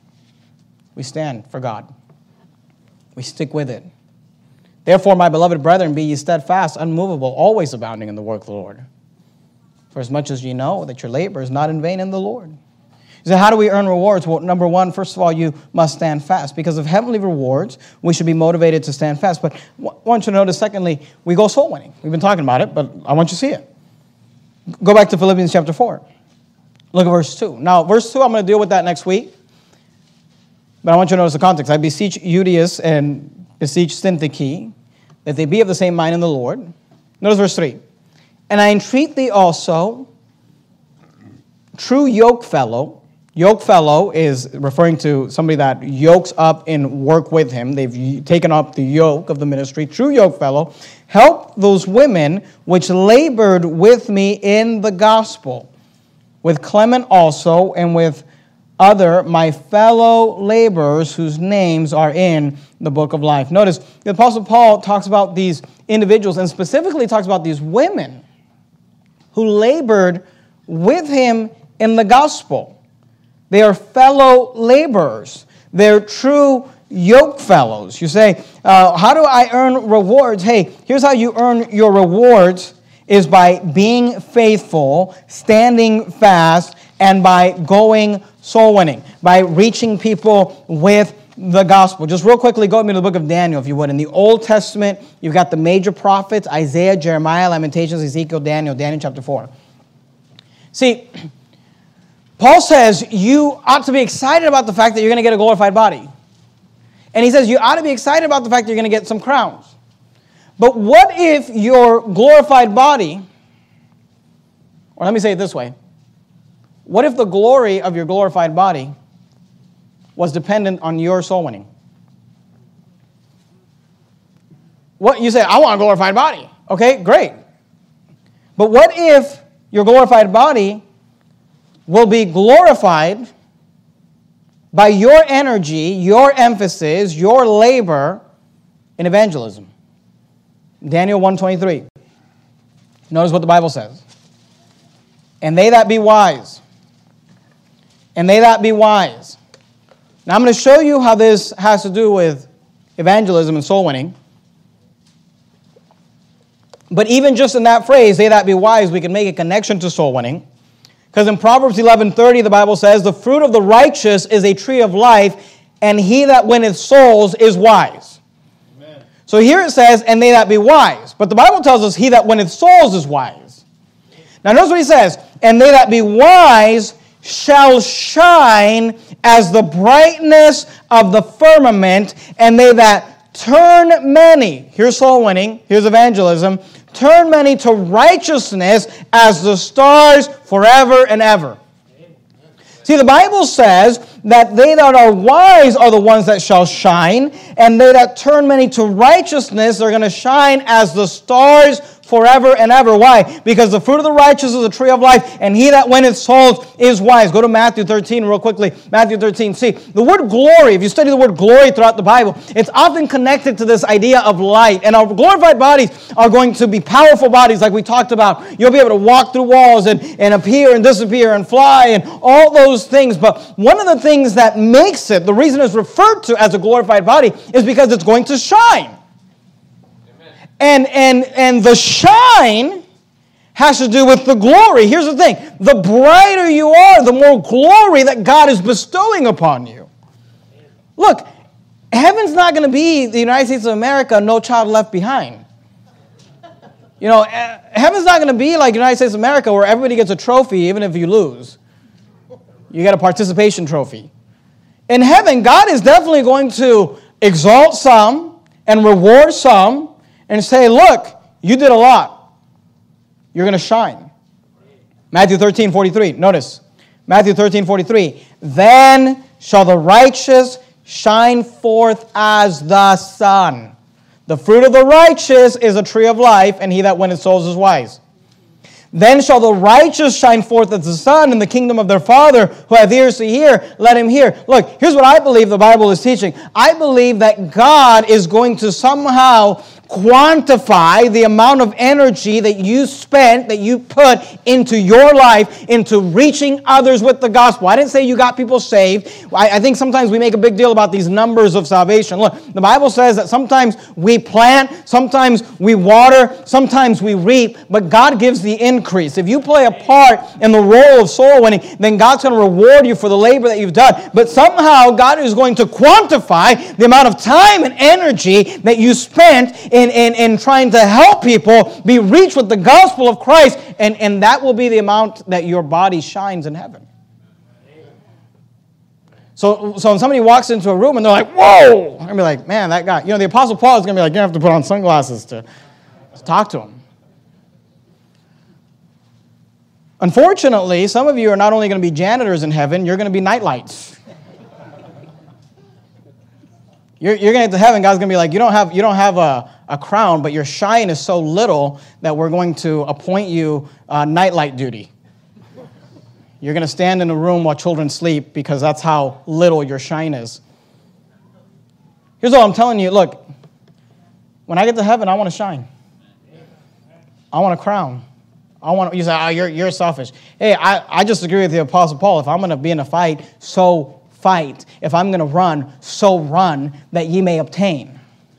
We stand for God. We stick with it. Therefore, my beloved brethren, be ye steadfast, unmovable, always abounding in the work of the Lord. For as much as ye know that your labor is not in vain in the Lord. So how do we earn rewards? Well, number one, first of all, you must stand fast. Because of heavenly rewards, we should be motivated to stand fast. But I want you to notice, secondly, we go soul winning. We've been talking about it, but I want you to see it. Go back to Philippians chapter 4. Look at verse 2. Now, verse 2, I'm going to deal with that next week. But I want you to notice the context. I beseech Euodias and beseech Syntyche that they be of the same mind in the Lord. Notice verse 3. And I entreat thee also, true yokefellow. Yokefellow is referring to somebody that yokes up in work with him. They've taken up the yoke of the ministry. True yokefellow, help those women which labored with me in the gospel, with Clement also, and with other my fellow laborers whose names are in the book of life. Notice, the Apostle Paul talks about these individuals, and specifically talks about these women who labored with him in the gospel. They are fellow laborers. They're true yoke fellows. You say, how do I earn rewards? Hey, here's how you earn your rewards is by being faithful, standing fast, and by going soul winning, by reaching people with the gospel. Just real quickly, go with me to the book of Daniel, if you would. In the Old Testament, you've got the major prophets, Isaiah, Jeremiah, Lamentations, Ezekiel, Daniel chapter 4. See, Paul says you ought to be excited about the fact that you're going to get a glorified body. And he says you ought to be excited about the fact that you're going to get some crowns. But what if your glorified body, or let me say it this way, what if the glory of your glorified body was dependent on your soul winning? What you say, I want a glorified body. Okay, great. But what if your glorified body will be glorified by your energy, your emphasis, your labor in evangelism? Daniel 1:23. Notice what the Bible says. And they that be wise. And they that be wise. Now I'm going to show you how this has to do with evangelism and soul winning. But even just in that phrase, they that be wise, we can make a connection to soul winning. Because in Proverbs 11:30, the Bible says, the fruit of the righteous is a tree of life, and he that winneth souls is wise. Amen. So here it says, and they that be wise. But the Bible tells us he that winneth souls is wise. Now notice what he says, and they that be wise shall shine as the brightness of the firmament, and they that turn many, here's soul winning, here's evangelism, turn many to righteousness as the stars forever and ever. See, the Bible says that they that are wise are the ones that shall shine, and they that turn many to righteousness are going to shine as the stars forever and ever. Why? Because the fruit of the righteous is a tree of life, and he that winneth souls is wise. Go to Matthew 13 real quickly. Matthew 13. See, the word glory, if you study the word glory throughout the Bible, it's often connected to this idea of light. And our glorified bodies are going to be powerful bodies like we talked about. You'll be able to walk through walls and appear and disappear and fly and all those things. But one of the things that makes it, the reason it's referred to as a glorified body, is because it's going to shine. And the shine has to do with the glory. Here's the thing. The brighter you are, the more glory that God is bestowing upon you. Look, heaven's not going to be the United States of America, no child left behind. You know, heaven's not going to be like the United States of America where everybody gets a trophy even if you lose. You get a participation trophy. In heaven, God is definitely going to exalt some and reward some and say, look, you did a lot. You're going to shine. Matthew 13:43. Notice. Matthew 13:43. Then shall the righteous shine forth as the sun. The fruit of the righteous is a tree of life, and he that winneth souls is wise. Then shall the righteous shine forth as the sun in the kingdom of their Father. Who hath ears to hear, let him hear. Look, here's what I believe the Bible is teaching. I believe that God is going to somehow quantify the amount of energy that you spent, that you put into your life, into reaching others with the gospel. I didn't say you got people saved. I think sometimes we make a big deal about these numbers of salvation. Look, the Bible says that sometimes we plant, sometimes we water, sometimes we reap, but God gives the increase. If you play a part in the role of soul winning, then God's going to reward you for the labor that you've done. But somehow God is going to quantify the amount of time and energy that you spent in trying to help people be reached with the gospel of Christ, and that will be the amount that your body shines in heaven. So when somebody walks into a room and they're like, whoa, I'm going to be like, man, that guy, you know, the Apostle Paul is going to be like, you have to put on sunglasses to talk to him. Unfortunately, some of you are not only going to be janitors in heaven, you're going to be nightlights. You're going to get to heaven, God's going to be like, you don't have a crown, but your shine is so little that we're going to appoint you nightlight duty. You're going to stand in a room while children sleep because that's how little your shine is. Here's all I'm telling you. Look, when I get to heaven, I want to shine. I want a crown. You say, oh, you're selfish. Hey, I just agree with the Apostle Paul. If I'm going to be in a fight, so fight. If I'm going to run, so run that ye may obtain.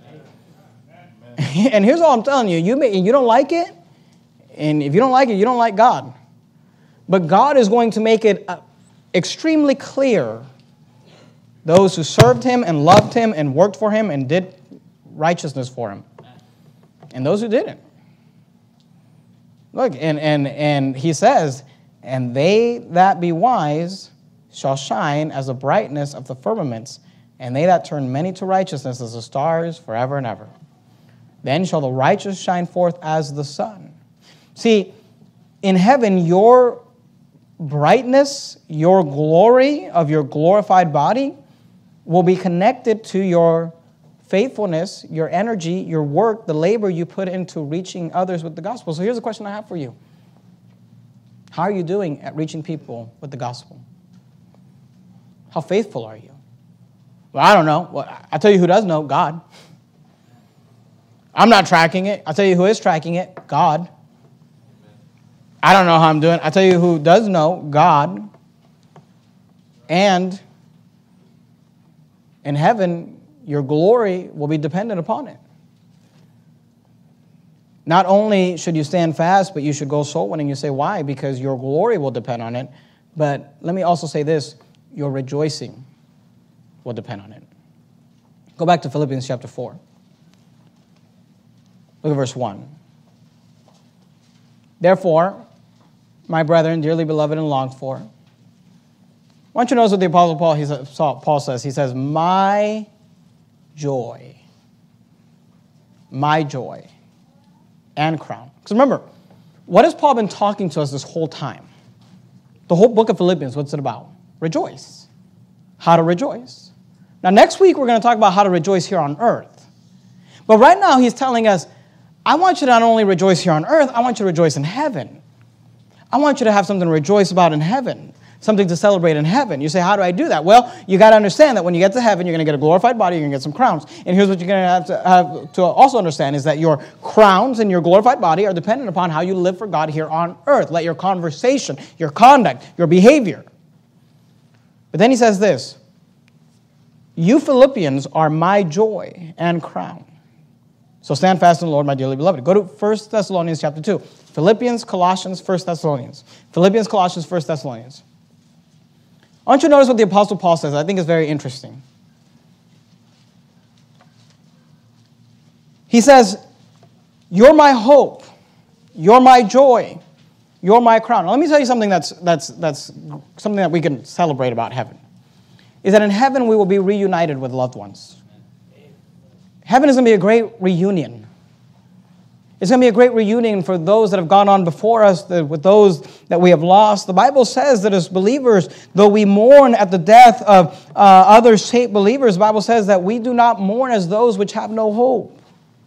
And here's all I'm telling you. You don't like it, and if you don't like it, you don't like God. But God is going to make it extremely clear. Those who served him and loved him and worked for him and did righteousness for him. And those who didn't. Look, and he says, and they that be wise shall shine as the brightness of the firmaments, and they that turn many to righteousness as the stars forever and ever. Then shall the righteous shine forth as the sun. See, in heaven, your brightness, your glory of your glorified body will be connected to your faithfulness, your energy, your work, the labor you put into reaching others with the gospel. So here's a question I have for you. How are you doing at reaching people with the gospel? How faithful are you? Well, I don't know. Well, I'll tell you who does know, God. I'm not tracking it. I'll tell you who is tracking it, God. I don't know how I'm doing. I'll tell you who does know, God. And in heaven, your glory will be dependent upon it. Not only should you stand fast, but you should go soul winning. You say, why? Because your glory will depend on it. But let me also say this, your rejoicing will depend on it. Go back to Philippians chapter 4. Look at verse 1. Therefore, my brethren, dearly beloved and longed for. I want you to notice what the Apostle Paul says. He says, my joy and crown. Because remember, what has Paul been talking to us this whole time? The whole book of Philippians, what's it about? Rejoice. How to rejoice. Now, next week, we're going to talk about how to rejoice here on earth. But right now, he's telling us, I want you to not only rejoice here on earth, I want you to rejoice in heaven. I want you to have something to rejoice about in heaven, something to celebrate in heaven. You say, how do I do that? Well, you got to understand that when you get to heaven, you're going to get a glorified body, you're going to get some crowns. And here's what you're going to have to also understand is that your crowns and your glorified body are dependent upon how you live for God here on earth. Let your conversation, your conduct, your behavior. But then he says this, you Philippians are my joy and crown. So stand fast in the Lord, my dearly beloved. Go to 1 Thessalonians chapter 2. Philippians, Colossians, 1 Thessalonians. Philippians, Colossians, 1 Thessalonians. I want you to notice what the Apostle Paul says. I think it's very interesting. He says, you're my hope. You're my joy. You're my crown. Now, let me tell you something that's something that we can celebrate about heaven. Is that in heaven we will be reunited with loved ones. Heaven is going to be a great reunion. It's going to be a great reunion for those that have gone on before us, with those that we have lost. The Bible says that as believers, though we mourn at the death of other saved believers, the Bible says that we do not mourn as those which have no hope.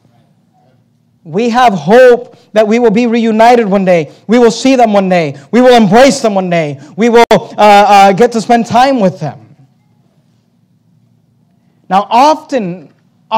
We have hope that we will be reunited one day. We will see them one day. We will embrace them one day. We will get to spend time with them. Now, often,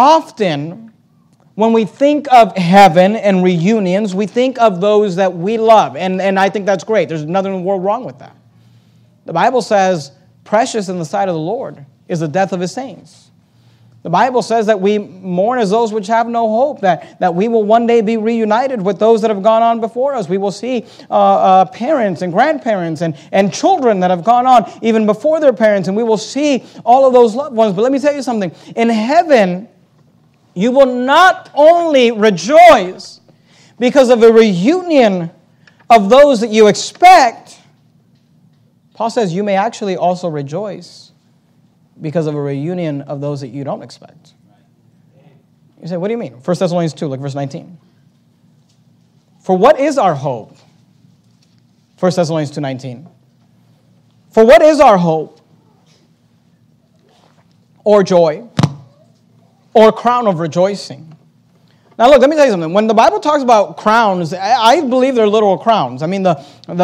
when we think of heaven and reunions, we think of those that we love. And I think that's great. There's nothing in the world wrong with that. The Bible says, precious in the sight of the Lord is the death of his saints. The Bible says that we mourn as those which have no hope, that we will one day be reunited with those that have gone on before us. We will see parents and grandparents and children that have gone on even before their parents, and we will see all of those loved ones. But let me tell you something. In heaven, you will not only rejoice because of a reunion of those that you expect. Paul says you may actually also rejoice because of a reunion of those that you don't expect. You say, what do you mean? 1 Thessalonians 2, look verse 19. For what is our hope? 1 Thessalonians 2:19. For what is our hope? Or joy? Or crown of rejoicing? Now look, let me tell you something. When the Bible talks about crowns, I believe they're literal crowns. I mean, the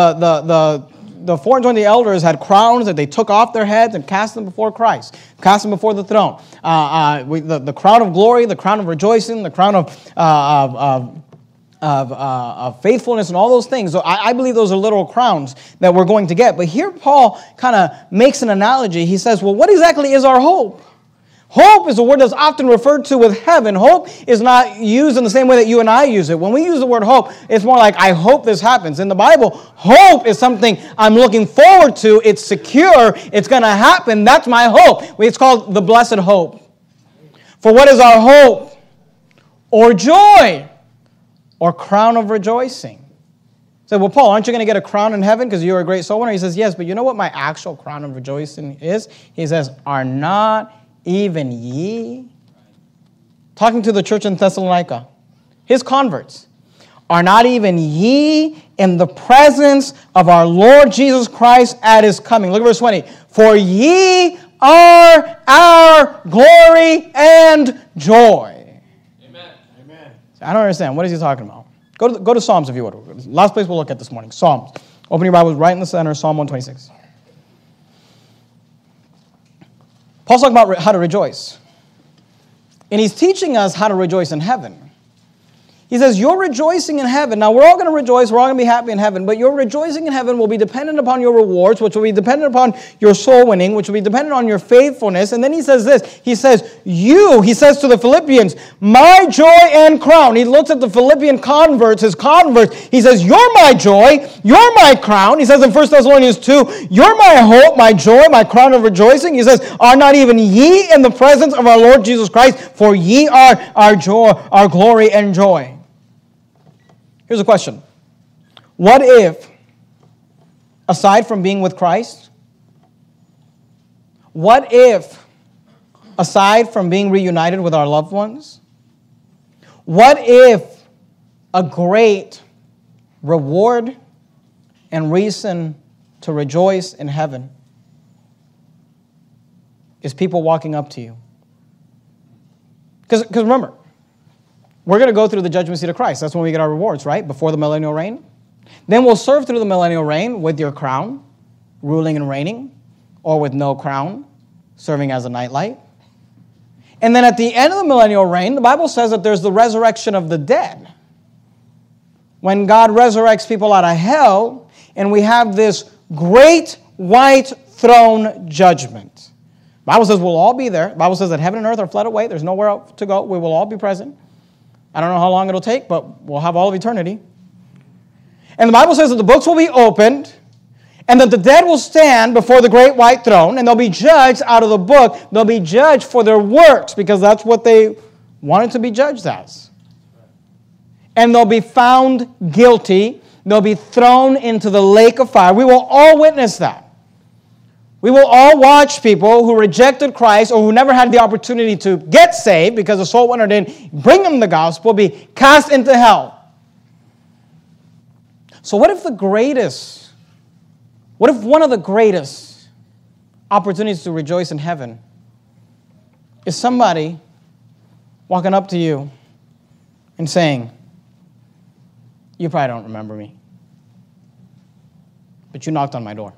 420 elders had crowns that they took off their heads and cast them before Christ, cast them before the throne. The crown of glory, the crown of rejoicing, the crown of faithfulness and all those things. So I believe those are literal crowns that we're going to get. But here Paul kind of makes an analogy. He says, well, what exactly is our hope? Hope is a word that's often referred to with heaven. Hope is not used in the same way that you and I use it. When we use the word hope, it's more like, I hope this happens. In the Bible, hope is something I'm looking forward to. It's secure. It's going to happen. That's my hope. It's called the blessed hope. For what is our hope? Or joy? Or crown of rejoicing? So, well, Paul, aren't you going to get a crown in heaven because you're a great soul winner? He says, yes, but you know what my actual crown of rejoicing is? He says, are not even ye? Talking to the church in Thessalonica, his converts, are not even ye in the presence of our Lord Jesus Christ at his coming? Look at verse 20. For ye are our glory and joy. Amen. Amen. I don't understand. What is he talking about? Go to Psalms if you would. Last place we'll look at this morning. Psalms. Open your Bibles right in the center, Psalm 126. Paul's talking about how to rejoice. And he's teaching us how to rejoice in heaven. He says, you're rejoicing in heaven. Now, we're all going to rejoice. We're all going to be happy in heaven. But your rejoicing in heaven will be dependent upon your rewards, which will be dependent upon your soul winning, which will be dependent on your faithfulness. And then he says this. He says to the Philippians, my joy and crown. He looks at the Philippian converts, his converts. He says, you're my joy. You're my crown. He says in 1 Thessalonians 2, you're my hope, my joy, my crown of rejoicing. He says, are not even ye in the presence of our Lord Jesus Christ? For ye are our joy, our glory and joy. Here's a question. What if aside from being with Christ? What if, aside from being reunited with our loved ones, what if a great reward and reason to rejoice in heaven is people walking up to you? Because remember, we're going to go through the judgment seat of Christ. That's when we get our rewards, right? Before the millennial reign. Then we'll serve through the millennial reign with your crown, ruling and reigning, or with no crown, serving as a nightlight. And then at the end of the millennial reign, the Bible says that there's the resurrection of the dead. When God resurrects people out of hell, and we have this great white throne judgment. The Bible says we'll all be there. The Bible says that heaven and earth are fled away. There's nowhere else to go. We will all be present. I don't know how long it'll take, but we'll have all of eternity. And the Bible says that the books will be opened, and that the dead will stand before the great white throne, and they'll be judged out of the book. They'll be judged for their works, because that's what they wanted to be judged as. And they'll be found guilty. They'll be thrown into the lake of fire. We will all witness that. We will all watch people who rejected Christ or who never had the opportunity to get saved because the soul winner didn't bring them the gospel be cast into hell. So what if one of the greatest opportunities to rejoice in heaven is somebody walking up to you and saying, you probably don't remember me, but you knocked on my door.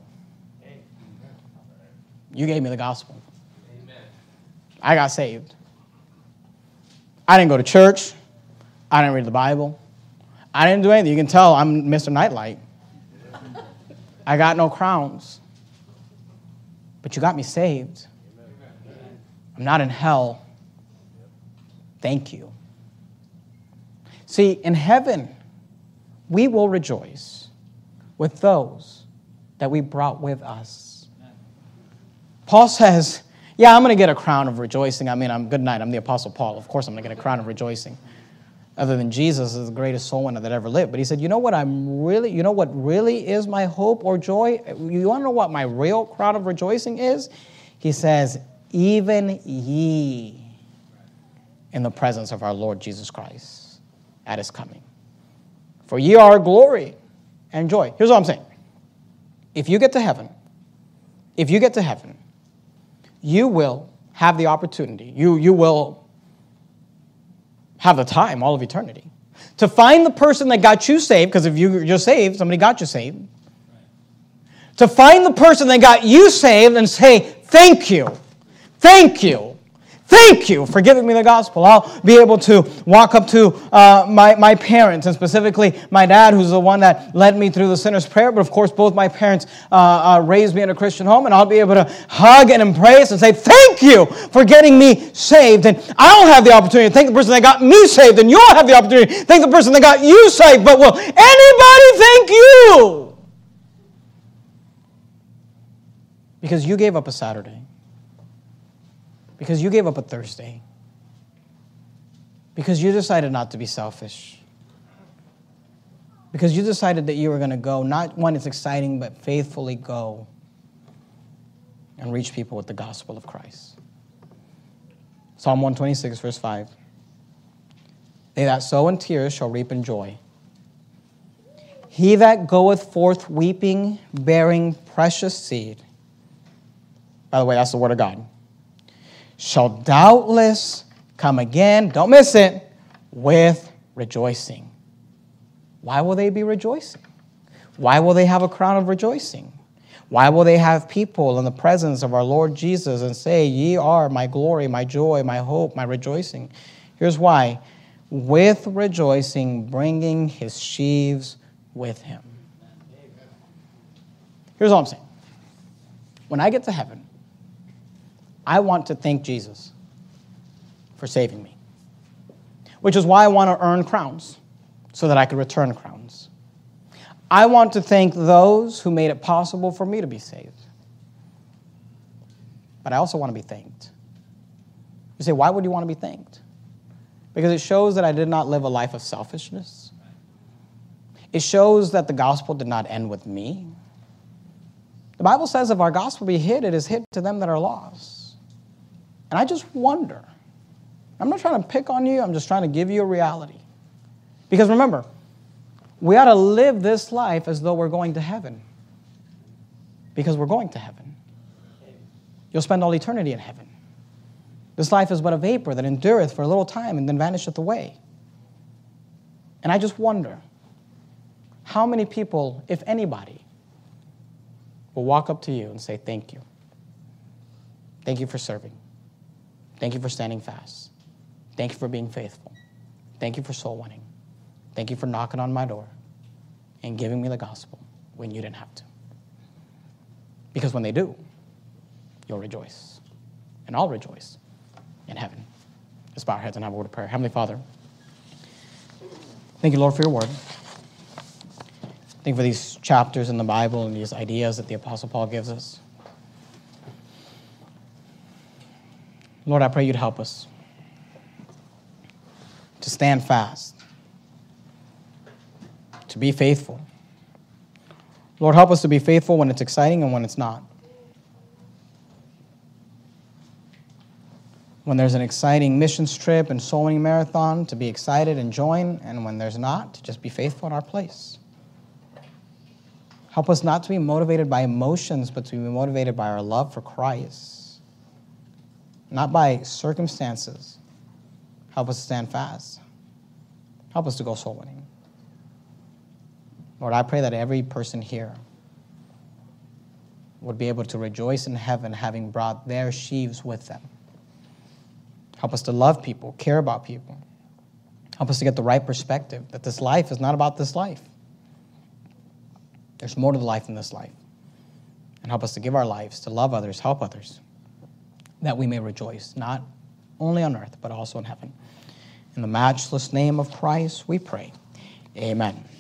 You gave me the gospel. Amen. I got saved. I didn't go to church. I didn't read the Bible. I didn't do anything. You can tell I'm Mr. Nightlight. I got no crowns. But you got me saved. I'm not in hell. Thank you. See, in heaven, we will rejoice with those that we brought with us. Paul says, yeah, I'm going to get a crown of rejoicing. I mean, good night. I'm the Apostle Paul. Of course I'm going to get a crown of rejoicing. Other than Jesus is the greatest soul winner that ever lived. But he said, you know what really is my hope or joy? You want to know what my real crown of rejoicing is? He says, even ye in the presence of our Lord Jesus Christ at his coming. For ye are glory and joy. Here's what I'm saying. If you get to heaven, you will have the opportunity, you will have the time, all of eternity, to find the person that got you saved, because if you're saved, somebody got you saved. To find the person that got you saved and say, thank you for giving me the gospel. I'll be able to walk up to my parents, and specifically my dad, who's the one that led me through the sinner's prayer. But of course, both my parents raised me in a Christian home, and I'll be able to hug and embrace and say, thank you for getting me saved. And I'll have the opportunity to thank the person that got me saved, and you'll have the opportunity to thank the person that got you saved. But will anybody thank you? Because you gave up a Saturday. Because you gave up a Thursday. Because you decided not to be selfish. Because you decided that you were going to go, not when it's exciting, but faithfully go and reach people with the gospel of Christ. Psalm 126, verse 5. They that sow in tears shall reap in joy. He that goeth forth weeping, bearing precious seed. By the way, that's the word of God. Shall doubtless come again, don't miss it, with rejoicing. Why will they be rejoicing? Why will they have a crown of rejoicing? Why will they have people in the presence of our Lord Jesus and say, ye are my glory, my joy, my hope, my rejoicing? Here's why. With rejoicing, bringing his sheaves with him. Here's all I'm saying. When I get to heaven, I want to thank Jesus for saving me, which is why I want to earn crowns so that I could return crowns. I want to thank those who made it possible for me to be saved. But I also want to be thanked. You say, why would you want to be thanked? Because it shows that I did not live a life of selfishness. It shows that the gospel did not end with me. The Bible says if our gospel be hid, it is hid to them that are lost. And I just wonder, I'm not trying to pick on you, I'm just trying to give you a reality. Because remember, we ought to live this life as though we're going to heaven. Because we're going to heaven. You'll spend all eternity in heaven. This life is but a vapor that endureth for a little time and then vanisheth away. And I just wonder, how many people, if anybody, will walk up to you and say, thank you. Thank you for serving. Thank you for standing fast. Thank you for being faithful. Thank you for soul winning. Thank you for knocking on my door and giving me the gospel when you didn't have to. Because when they do, you'll rejoice. And I'll rejoice in heaven. Let's bow our heads and have a word of prayer. Heavenly Father, thank you, Lord, for your word. Thank you for these chapters in the Bible and these ideas that the Apostle Paul gives us. Lord, I pray you'd help us to stand fast, to be faithful. Lord, help us to be faithful when it's exciting and when it's not. When there's an exciting missions trip and soul winning marathon, to be excited and join, and when there's not, to just be faithful in our place. Help us not to be motivated by emotions, but to be motivated by our love for Christ. Not by circumstances. Help us to stand fast. Help us to go soul winning. Lord, I pray that every person here would be able to rejoice in heaven having brought their sheaves with them. Help us to love people, care about people. Help us to get the right perspective, that this life is not about this life. There's more to the life than this life. And help us to give our lives, to love others, help others, that we may rejoice, not only on earth, but also in heaven. In the matchless name of Christ, we pray. Amen.